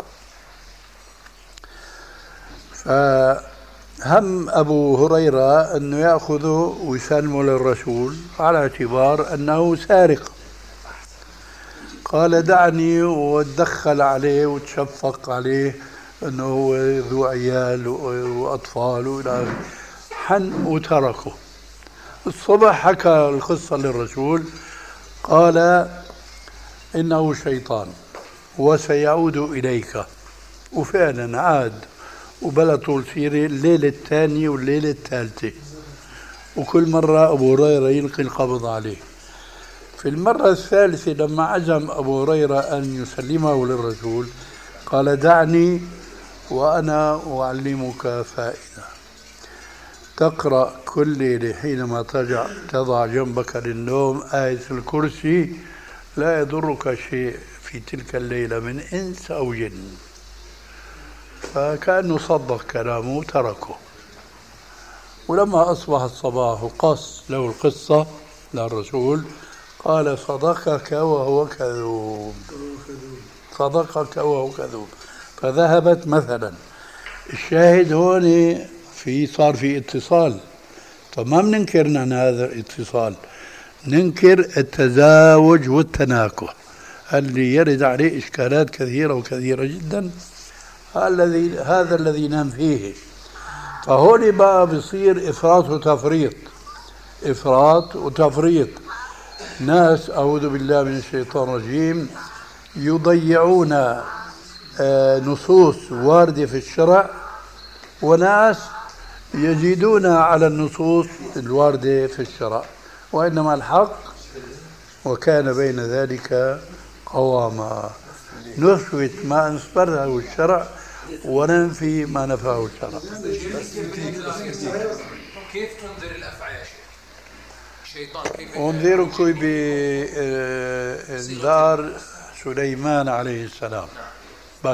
فهم أبو هريرة أنه يأخذه ويسلمه للرسول على اعتبار أنه سارق. قال: دعني، وتدخل عليه وتشفق عليه أنه هو ذو عيال وأطفال وإلى آخره، حن وتركه. الصبح حكى القصة للرسول، قال: إنه شيطان وسيعود إليك. وفعلا عاد وبلا طول سيرة الليلة الثانية والليلة الثالثة، وكل مرة أبو هريرة يلقي القبض عليه. في المرة الثالثة لما عزم أبو هريرة أن يسلمه للرسول قال دعني وأنا أعلمك فائدة. تقرأ كل ليلة حينما تضع تضع جنبك للنوم آية الكرسي، لا يضرك شيء في تلك الليلة من إنس أو جن. فكأنه صدق كلامه وتركه. ولما أصبح الصباح وقص له القصة للرسول قال صدقك وهو كذوب، صدقك وهو كذوب. فذهبت مثلا. الشاهد هون في صار في اتصال. طب ما بننكر نحن هذا الاتصال، ننكر التزاوج والتناكح اللي يرد عليه إشكالات كثيرة وكثيرة جدا. الذي هذا الذي ننفيه. فهون بقى بصير إفراط وتفريط، إفراط وتفريط. ناس أعوذ بالله من الشيطان الرجيم يضيعون نصوص واردة في الشرع، وناس يزيدون على النصوص الواردة في الشرع، وإنما الحق وكان بين ذلك قواما. نثبت ما أثبته الشرع وننفي ما نفاه الشرع. كيف تنذر الأفعى يا شيخ؟ الشيطان كيف أنذركم بإنذار سليمان عليه السلام بس.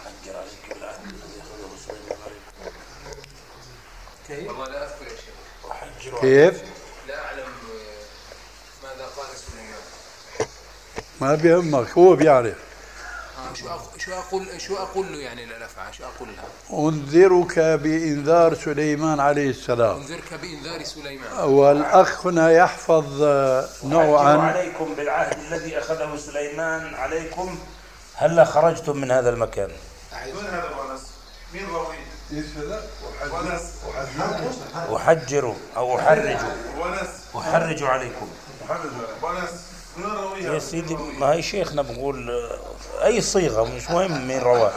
كيف؟ والله لا أذكر يا شيخ. كيف؟ لا أعلم ماذا قال سليمان. ما بيهمك، هو بيعرف. آه شو شو أقول شو أقول له يعني للأفعى شو أقول لها؟ أنذرك بإنذار سليمان عليه السلام. أنذرك بإنذار سليمان. والأخ هنا يحفظ نوعا. عليكم بالعهد الذي أخذه سليمان عليكم هلا خرجتم من هذا المكان. وين هذا الونس؟ مين راوي؟ ايش هذا؟ ونس أحجروا أو أحرجوا ونس أحرجوا عليكم. ونس من راويها؟ يا سيدي ما هي شيخنا بقول أي صيغة مش مهم مين رواه.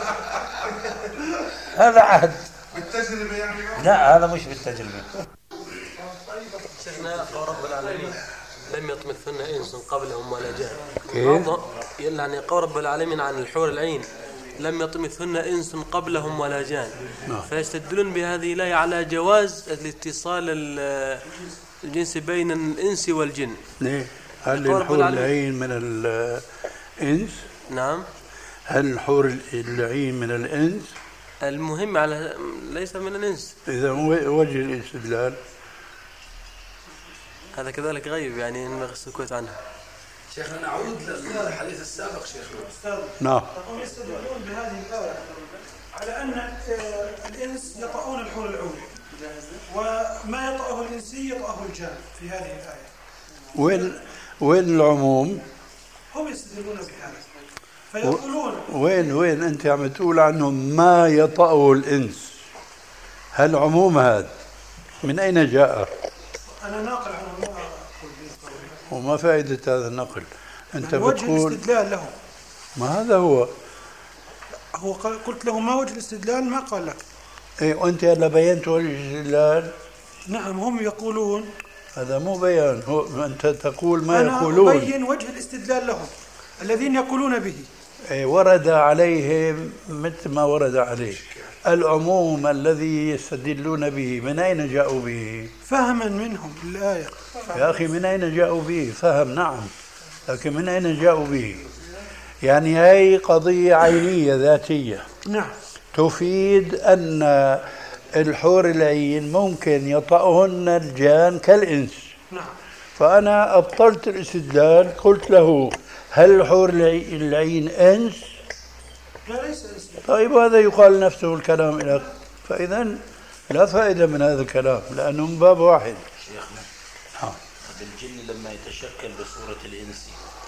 هذا عهد بالتجربة يعني؟ لا هذا مش بالتجربة. شيخنا قول رب العالمين لم يطمثن إنس قبلهم ولا جان. كيف؟ يعني قول رب العالمين عن الحور العين لم يطمثن إنس قبلهم ولا جان. فيستدلون بهذه الآية على جواز الاتصال الجنس بين الإنس والجن. ليه؟ هل الحور العين من الإنس؟ نعم. هل الحور العين من الإنس؟ المهم على ليس من الإنس. إذا وجه الاستدلال هذا كذلك غيب يعني نبغي السكوت عنها. شيخنا نعود للحديث السابق شيخنا. نعم. هم يستدلون بهذه الآية على أن الإنس يطؤون الحور العين، وما يطأه الإنسي يطأه الجان في هذه الآية. وين وين العموم؟ هم يستدلون بهذا فيقولون وين وين أنت عم تقول عنه ما يطأه الإنس؟ هل عموم هذا من أين جاء؟ أنا ناقل عنه ما أقول به. وما فائدة هذا النقل؟ أنت يعني وجه بتقول الاستدلال له. ما هذا هو. هو قلت له ما وجه الاستدلال ما قال لك. إيه وأنت هلا بينت وجه الاستدلال. نعم هم يقولون هذا مو بيان، هو أنت تقول ما أنا يقولون. أنا أبين وجه الاستدلال لهم الذين يقولون به. إيه ورد عليهم مثل ما ورد عليه العموم الذي يستدلون به، من أين جاءوا به؟ فهما منهم الآية. يا أخي من أين جاءوا به؟ فهم نعم، لكن من أين جاءوا به؟ يعني هي قضية عينية ذاتية. نعم. تفيد أن الحور العين ممكن يطأهن الجان كالإنس. نعم. فأنا أبطلت الاستدلال، قلت له هل الحور العين إنس؟ لا ليس إنس. طيب هذا يقال نفسه الكلام لك، فإذا لا فائدة من هذا الكلام لأنه من باب واحد. شيخنا ها. الجن لما يتشكل بصورة الإنس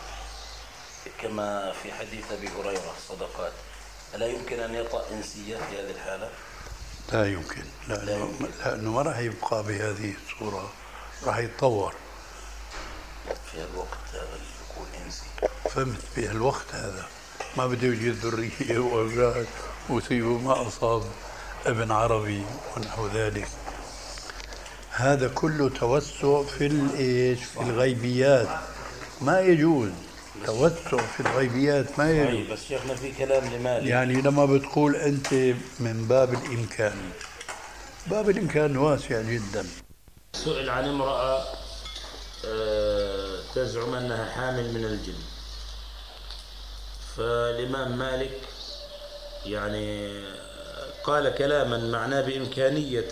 كما في حديث أبي هريرة صدقات، ألا يمكن أن يطأ إنسية في هذه الحالة؟ لا يمكن، لأنه, لأنه ما راح يبقى بهذه الصورة، راح يتطور في الوقت هذا اللي يكون إنسي. فهمت؟ في الوقت هذا ما بدي يوجد ذرية وأولاد ويصيبوا ما أصاب ابن عربي ونحو ذلك. هذا كله توسع في الإيش؟ في الغيبيات، ما يجوز. توسع في الغيبيات ما يجوز. بس شيخنا في كلام لمالك، يعني لما بتقول أنت من باب الإمكان، باب الإمكان واسع جدا. سئل عن امرأة تزعم أنها حامل من الجن، فالإمام مالك يعني قال كلاما معناه بإمكانية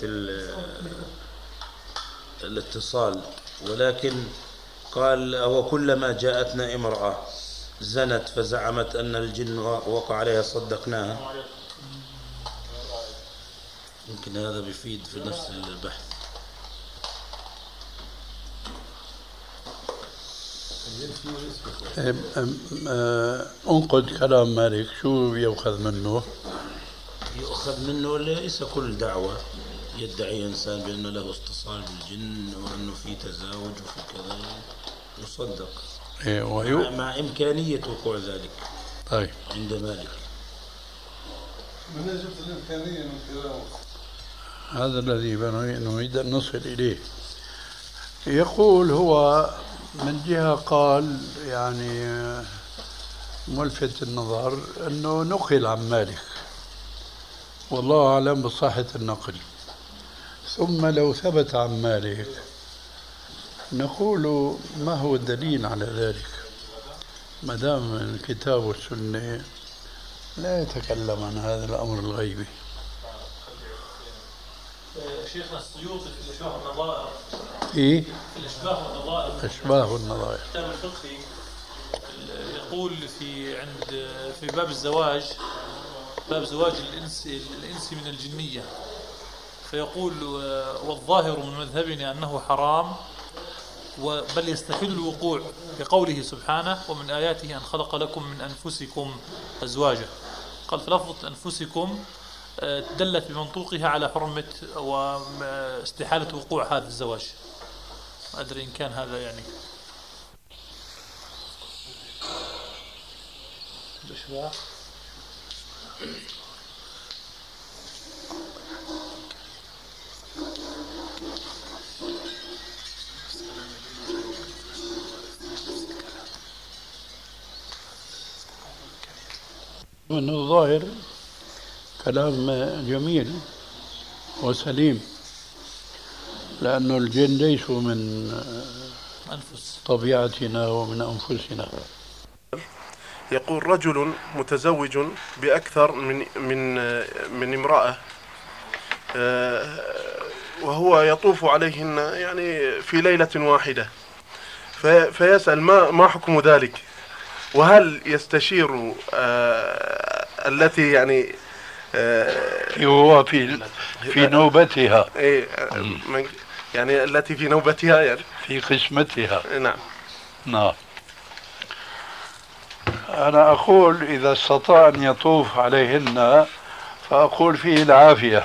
الاتصال، ولكن قال هو كلما جاءتنا امرأة زنت فزعمت أن الجن وقع عليها صدقناها. يمكن هذا بيفيد في نفس البحث. انقد كلام مالك، شو يؤخذ منه؟ يؤخذ منه ليس كل دعوة يدعي إنسان بأنه له اتصال بالجن وأنه في تزاوج وفي كذا يصدق، إيه ويو... مع, مع إمكانية وقوع ذلك. طيب عند مالك من جبت الإمكانية من كلامه؟ هذا الذي نريد أن نصل إليه. يقول هو من جهة قال يعني ملفت النظر أنه نقل عن مالك، والله أعلم بصحة النقل، ثم لو ثبت عن مالك نقول ما هو الدليل على ذلك؟ ما دام الكتاب والسنة لا يتكلم عن هذا الأمر الغيبي. شيخنا السيوطي في الأشباه والنظائر إيه؟ في الأشباه والنظائر أشباه والنظائر الكتاب الفقهي يقول في عند في باب الزواج، باب زواج الإنس الإنس من الجنية، فيقول والظاهر من مذهبنا أنه حرام بل يستحيل الوقوع بقوله سبحانه ومن آياته أن خلق لكم من أنفسكم أزواجا. قال فلفظة أنفسكم دلت بمنطوقها على حرمة واستحالة وقوع هذا الزواج. ما أدري إن كان هذا يعني الإشباع. أنه ظاهر كلام جميل وسليم، لأن الجن ليسوا من أنفس طبيعتنا ومن أنفسنا. يقول رجل متزوج بأكثر من من من امرأة وهو يطوف عليهن يعني في ليلة واحدة، فيسأل ما ما حكم ذلك؟ وهل يستشير التي يعني هو في في نوبتها يعني التي في نوبتها يعني في قسمتها؟ نعم نعم. أنا أقول إذا استطاع أن يطوف عليهن فأقول فيه العافية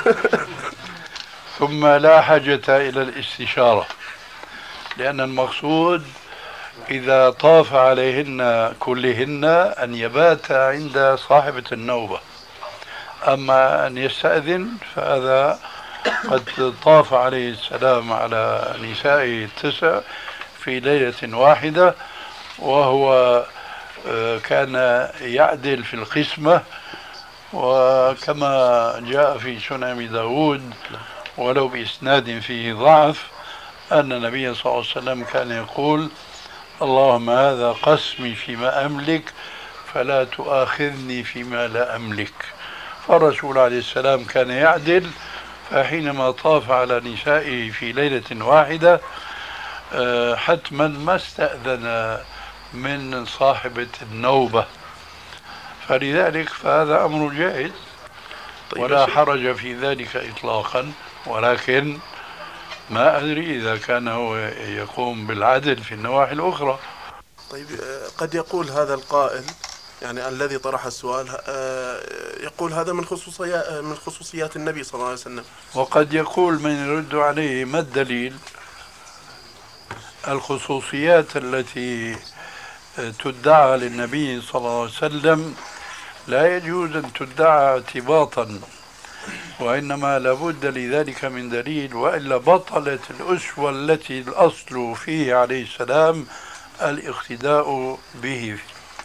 ثم لا حاجة إلى الاستشارة، لأن المقصود إذا طاف عليهن كلهن أن يبات عند صاحبة النوبة. أما أن يستأذن فهذا قد طاف عليه السلام على نسائه التسع في ليلة واحدة، وهو كان يعدل في القسمة، وكما جاء في سنن داود ولو بإسناد فيه ضعف أن النبي صلى الله عليه وسلم كان يقول اللهم هذا قسمي فيما أملك فلا تؤاخذني فيما لا أملك. فالرسول عليه السلام كان يعدل، فحينما طاف على نسائه في ليلة واحدة حتما ما استأذن من صاحبة النوبة، فلذلك فهذا أمر جائز ولا حرج في ذلك إطلاقا، ولكن ما أدري إذا كان هو يقوم بالعدل في النواحي الأخرى. طيب قد يقول هذا القائل يعني الذي طرح السؤال يقول هذا من خصوصيات من خصوصيات النبي صلى الله عليه وسلم، وقد يقول من يرد عليه ما الدليل؟ الخصوصيات التي تدعى للنبي صلى الله عليه وسلم لا يجوز أن تدعى اعتباطا، وإنما لابد لذلك من دليل، وإلا بطلت الأسوة التي الأصل فيه عليه السلام الاقتداء به.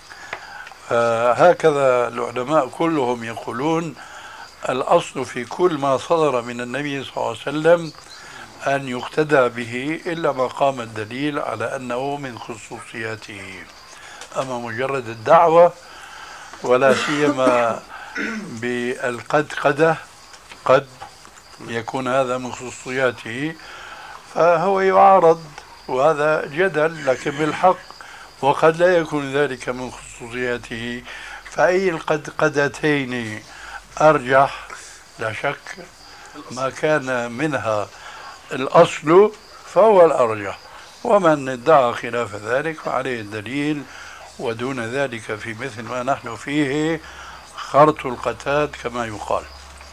فهكذا العلماء كلهم يقولون الأصل في كل ما صدر من النبي صلى الله عليه وسلم أن يقتدى به، إلا ما قام الدليل على أنه من خصوصياته. أما مجرد الدعوة ولا سيما بالقد قده قد يكون هذا من خصوصياته، فهو يعارض، وهذا جدل لكن بالحق، وقد لا يكون ذلك من خصوصياته. فأي القد قدتين أرجح؟ لا شك ما كان منها الأصل فهو الأرجح، ومن ادعى خلاف ذلك فعليه الدليل، ودون ذلك في مثل ما نحن فيه خرط القتاد كما يقال.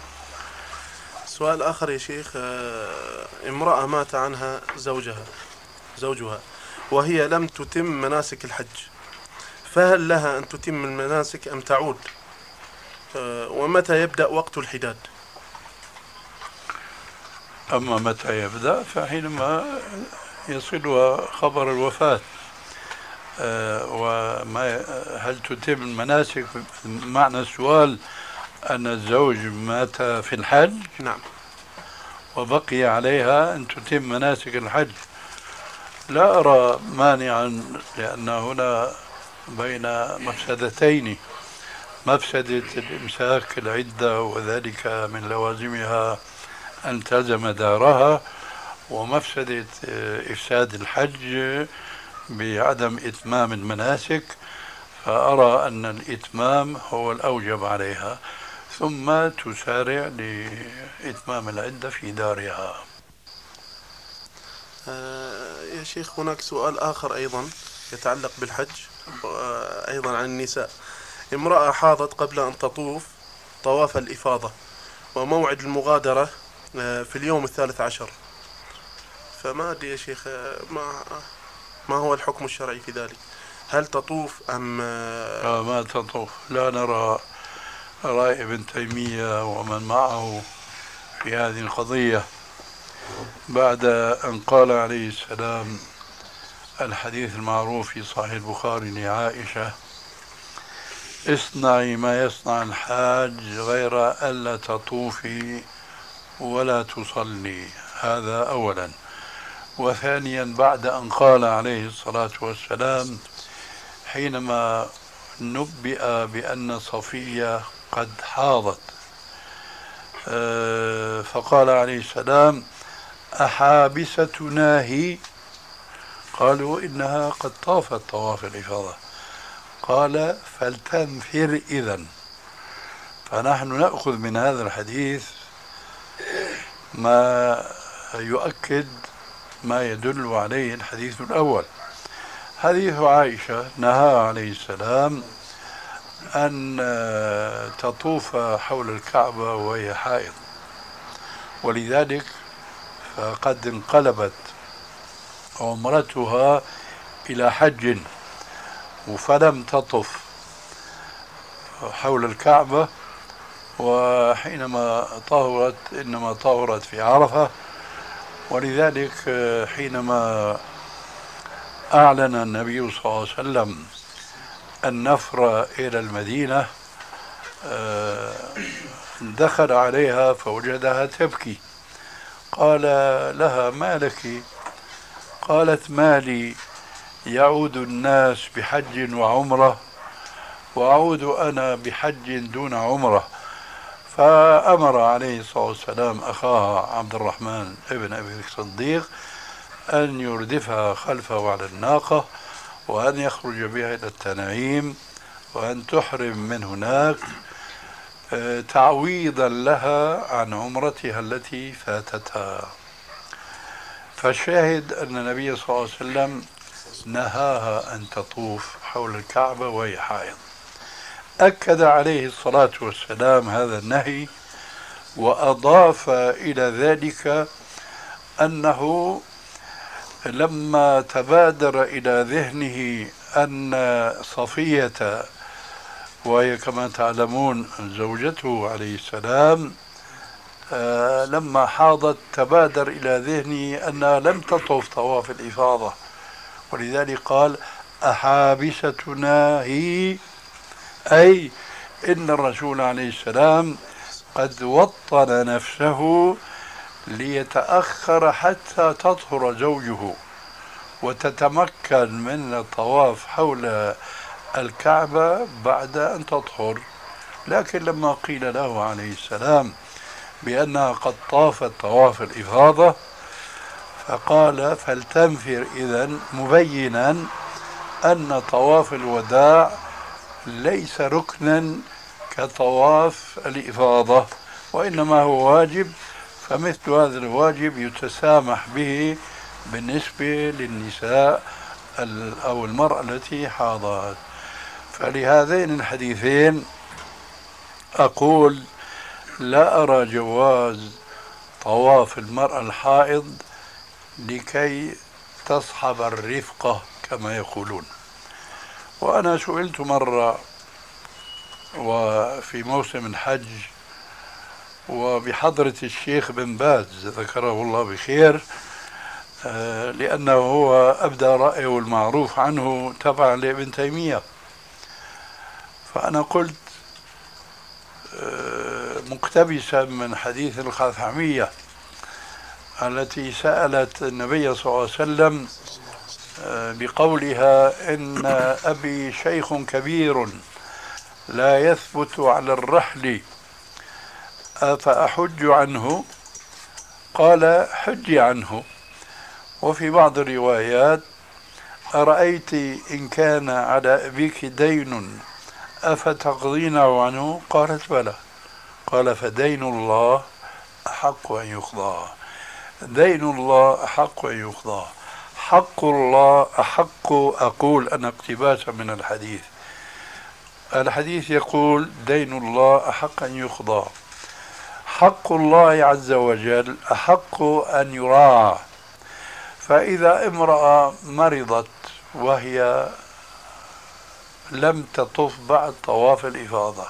سؤال آخر يا شيخ، امرأة مات عنها زوجها زوجها وهي لم تتم مناسك الحج، فهل لها أن تتم المناسك أم تعود؟ ومتى يبدأ وقت الحداد؟ أما متى يبدأ فحينما يصلها خبر الوفاة. أه وما هل تتم المناسك؟ معنى السؤال أن الزوج مات في الحج، نعم، وبقي عليها أن تتم مناسك الحج. لا أرى مانعا، لأن هنا بين مفسدتين: مفسدة الإمساك العدة وذلك من لوازمها أن تلزم دارها، ومفسدة إفساد الحج بعدم إتمام المناسك. فأرى أن الإتمام هو الأوجب عليها، ثم تسارع لإتمام العدة في دارها. آه يا شيخ، هناك سؤال آخر أيضا يتعلق بالحج، أيضا عن النساء. امرأة حاضت قبل أن تطوف طواف الإفاضة، وموعد المغادرة في اليوم الثالث عشر، فما أدري يا شيخ ما ما هو الحكم الشرعي في ذلك؟ هل تطوف أم لا ما تطوف؟ لا نرى رأي ابن تيمية ومن معه في هذه القضية، بعد أن قال عليه السلام الحديث المعروف في صحيح البخاري لعائشة: اصنعي ما يصنع الحاج غير ألا تطوفي ولا تصلي. هذا أولا. وثانيا، بعد أن قال عليه الصلاة والسلام حينما نبئ بأن صفية قد حاضت، فقال عليه السلام: أحابستنا هي؟ قالوا: إنها قد طافت طواف الإفاضة. قال: فلتنفر إذن. فنحن نأخذ من هذا الحديث ما يؤكد ما يدل عليه الحديث الأول. حديث عائشة نهى عليه السلام أن تطوف حول الكعبة وهي حائض، ولذلك فقد انقلبت عمرتها إلى حج، فلم تطف حول الكعبة، وحينما طهرت إنما طهرت في عرفة. ولذلك حينما أعلن النبي صلى الله عليه وسلم النفر إلى المدينة دخل عليها فوجدها تبكي، قال لها: ما لك؟ قالت: ما لي؟ يعود الناس بحج وعمرة وأعود أنا بحج دون عمرة. فأمر عليه الصلاة والسلام أخاها عبد الرحمن ابن أبي الصديق أن يردفها خلفه على الناقة، وأن يخرج بها إلى التنعيم، وأن تحرم من هناك تعويضا لها عن عمرتها التي فاتتها. فالشاهد أن النبي صلى الله عليه وسلم نهاها أن تطوف حول الكعبة وهي حائض. أكد عليه الصلاة والسلام هذا النهي، وأضاف إلى ذلك أنه لما تبادر إلى ذهنه أن صفية وهي كما تعلمون زوجته عليه السلام لما حاضت تبادر إلى ذهني أنها لم تطوف طواف الإفاضة، ولذلك قال أحابستنا هي، أي إن الرسول عليه السلام قد وطن نفسه ليتأخر حتى تطهر زوجه وتتمكن من الطواف حول الكعبة بعد أن تطهر. لكن لما قيل له عليه السلام بأنها قد طافت طواف الإفاضة فقال فلتنفر إذن، مبينا أن طواف الوداع ليس ركنا كطواف الإفاضة وإنما هو واجب، فمثل هذا الواجب يتسامح به بالنسبة للنساء أو المرأة التي حاضت. فلهذين الحديثين أقول لا أرى جواز طواف المرأة الحائض لكي تصحب الرفقة كما يقولون. وأنا سئلت مرة وفي موسم الحج وبحضرة الشيخ بن باز ذكره الله بخير، لأنه هو أبدى رأيه المعروف عنه تبع لابن تيمية، فأنا قلت مقتبسا من حديث الخثعمية التي سألت النبي صلى الله عليه وسلم بقولها إن أبي شيخ كبير لا يثبت على الرحل أفأحج عنه؟ قال حجي عنه. وفي بعض الروايات أرأيت إن كان على أبيك دين أفتقضينه عنه؟ قالت بلى. قال فدين الله أحق أن يقضى، دين الله أحق أن يقضى، حق الله أحق. أقول أنا اقتباسا من الحديث، الحديث يقول دين الله أحق أن يقضى، حق الله عز وجل أحق أن يراعى. فإذا امرأة مرضت وهي لم تطف بعد طواف الإفاضة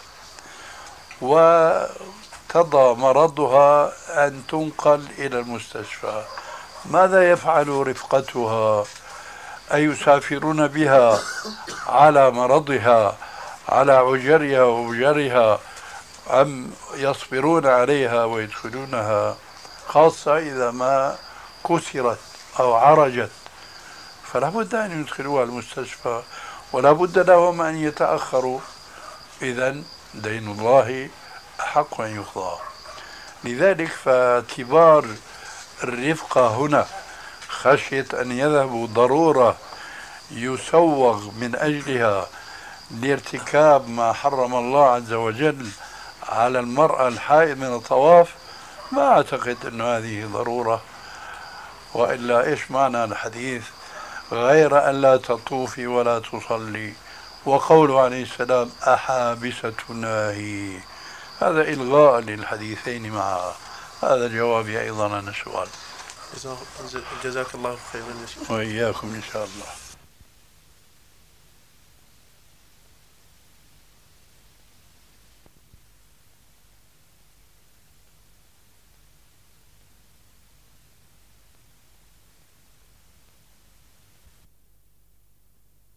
وتضى مرضها أن تنقل إلى المستشفى، ماذا يفعل رفقتها؟ أيسافرون بها على مرضها على عجرها ووجرها أم يصبرون عليها ويدخلونها، خاصة إذا ما كسرت أو عرجت؟ فلا بد أن يدخلوها المستشفى ولا بد لهم أن يتأخروا. إذن دين الله أحق أن يقضى. لذلك فاعتبار الرفقة هنا خشية أن يذهبوا ضرورة يسوغ من أجلها لارتكاب ما حرم الله عز وجل على المرأة الحائض من الطواف، ما أعتقد أن هذه ضرورة. وإلا إيش معنى الحديث غير أن لا تطوفي ولا تصلي، وقوله عليه السلام أحابستنا هي، هذا إلغاء للحديثين معا. هذا جوابي أيضا عن السؤال. جزاك الله خيرا. وإياكم إن شاء الله.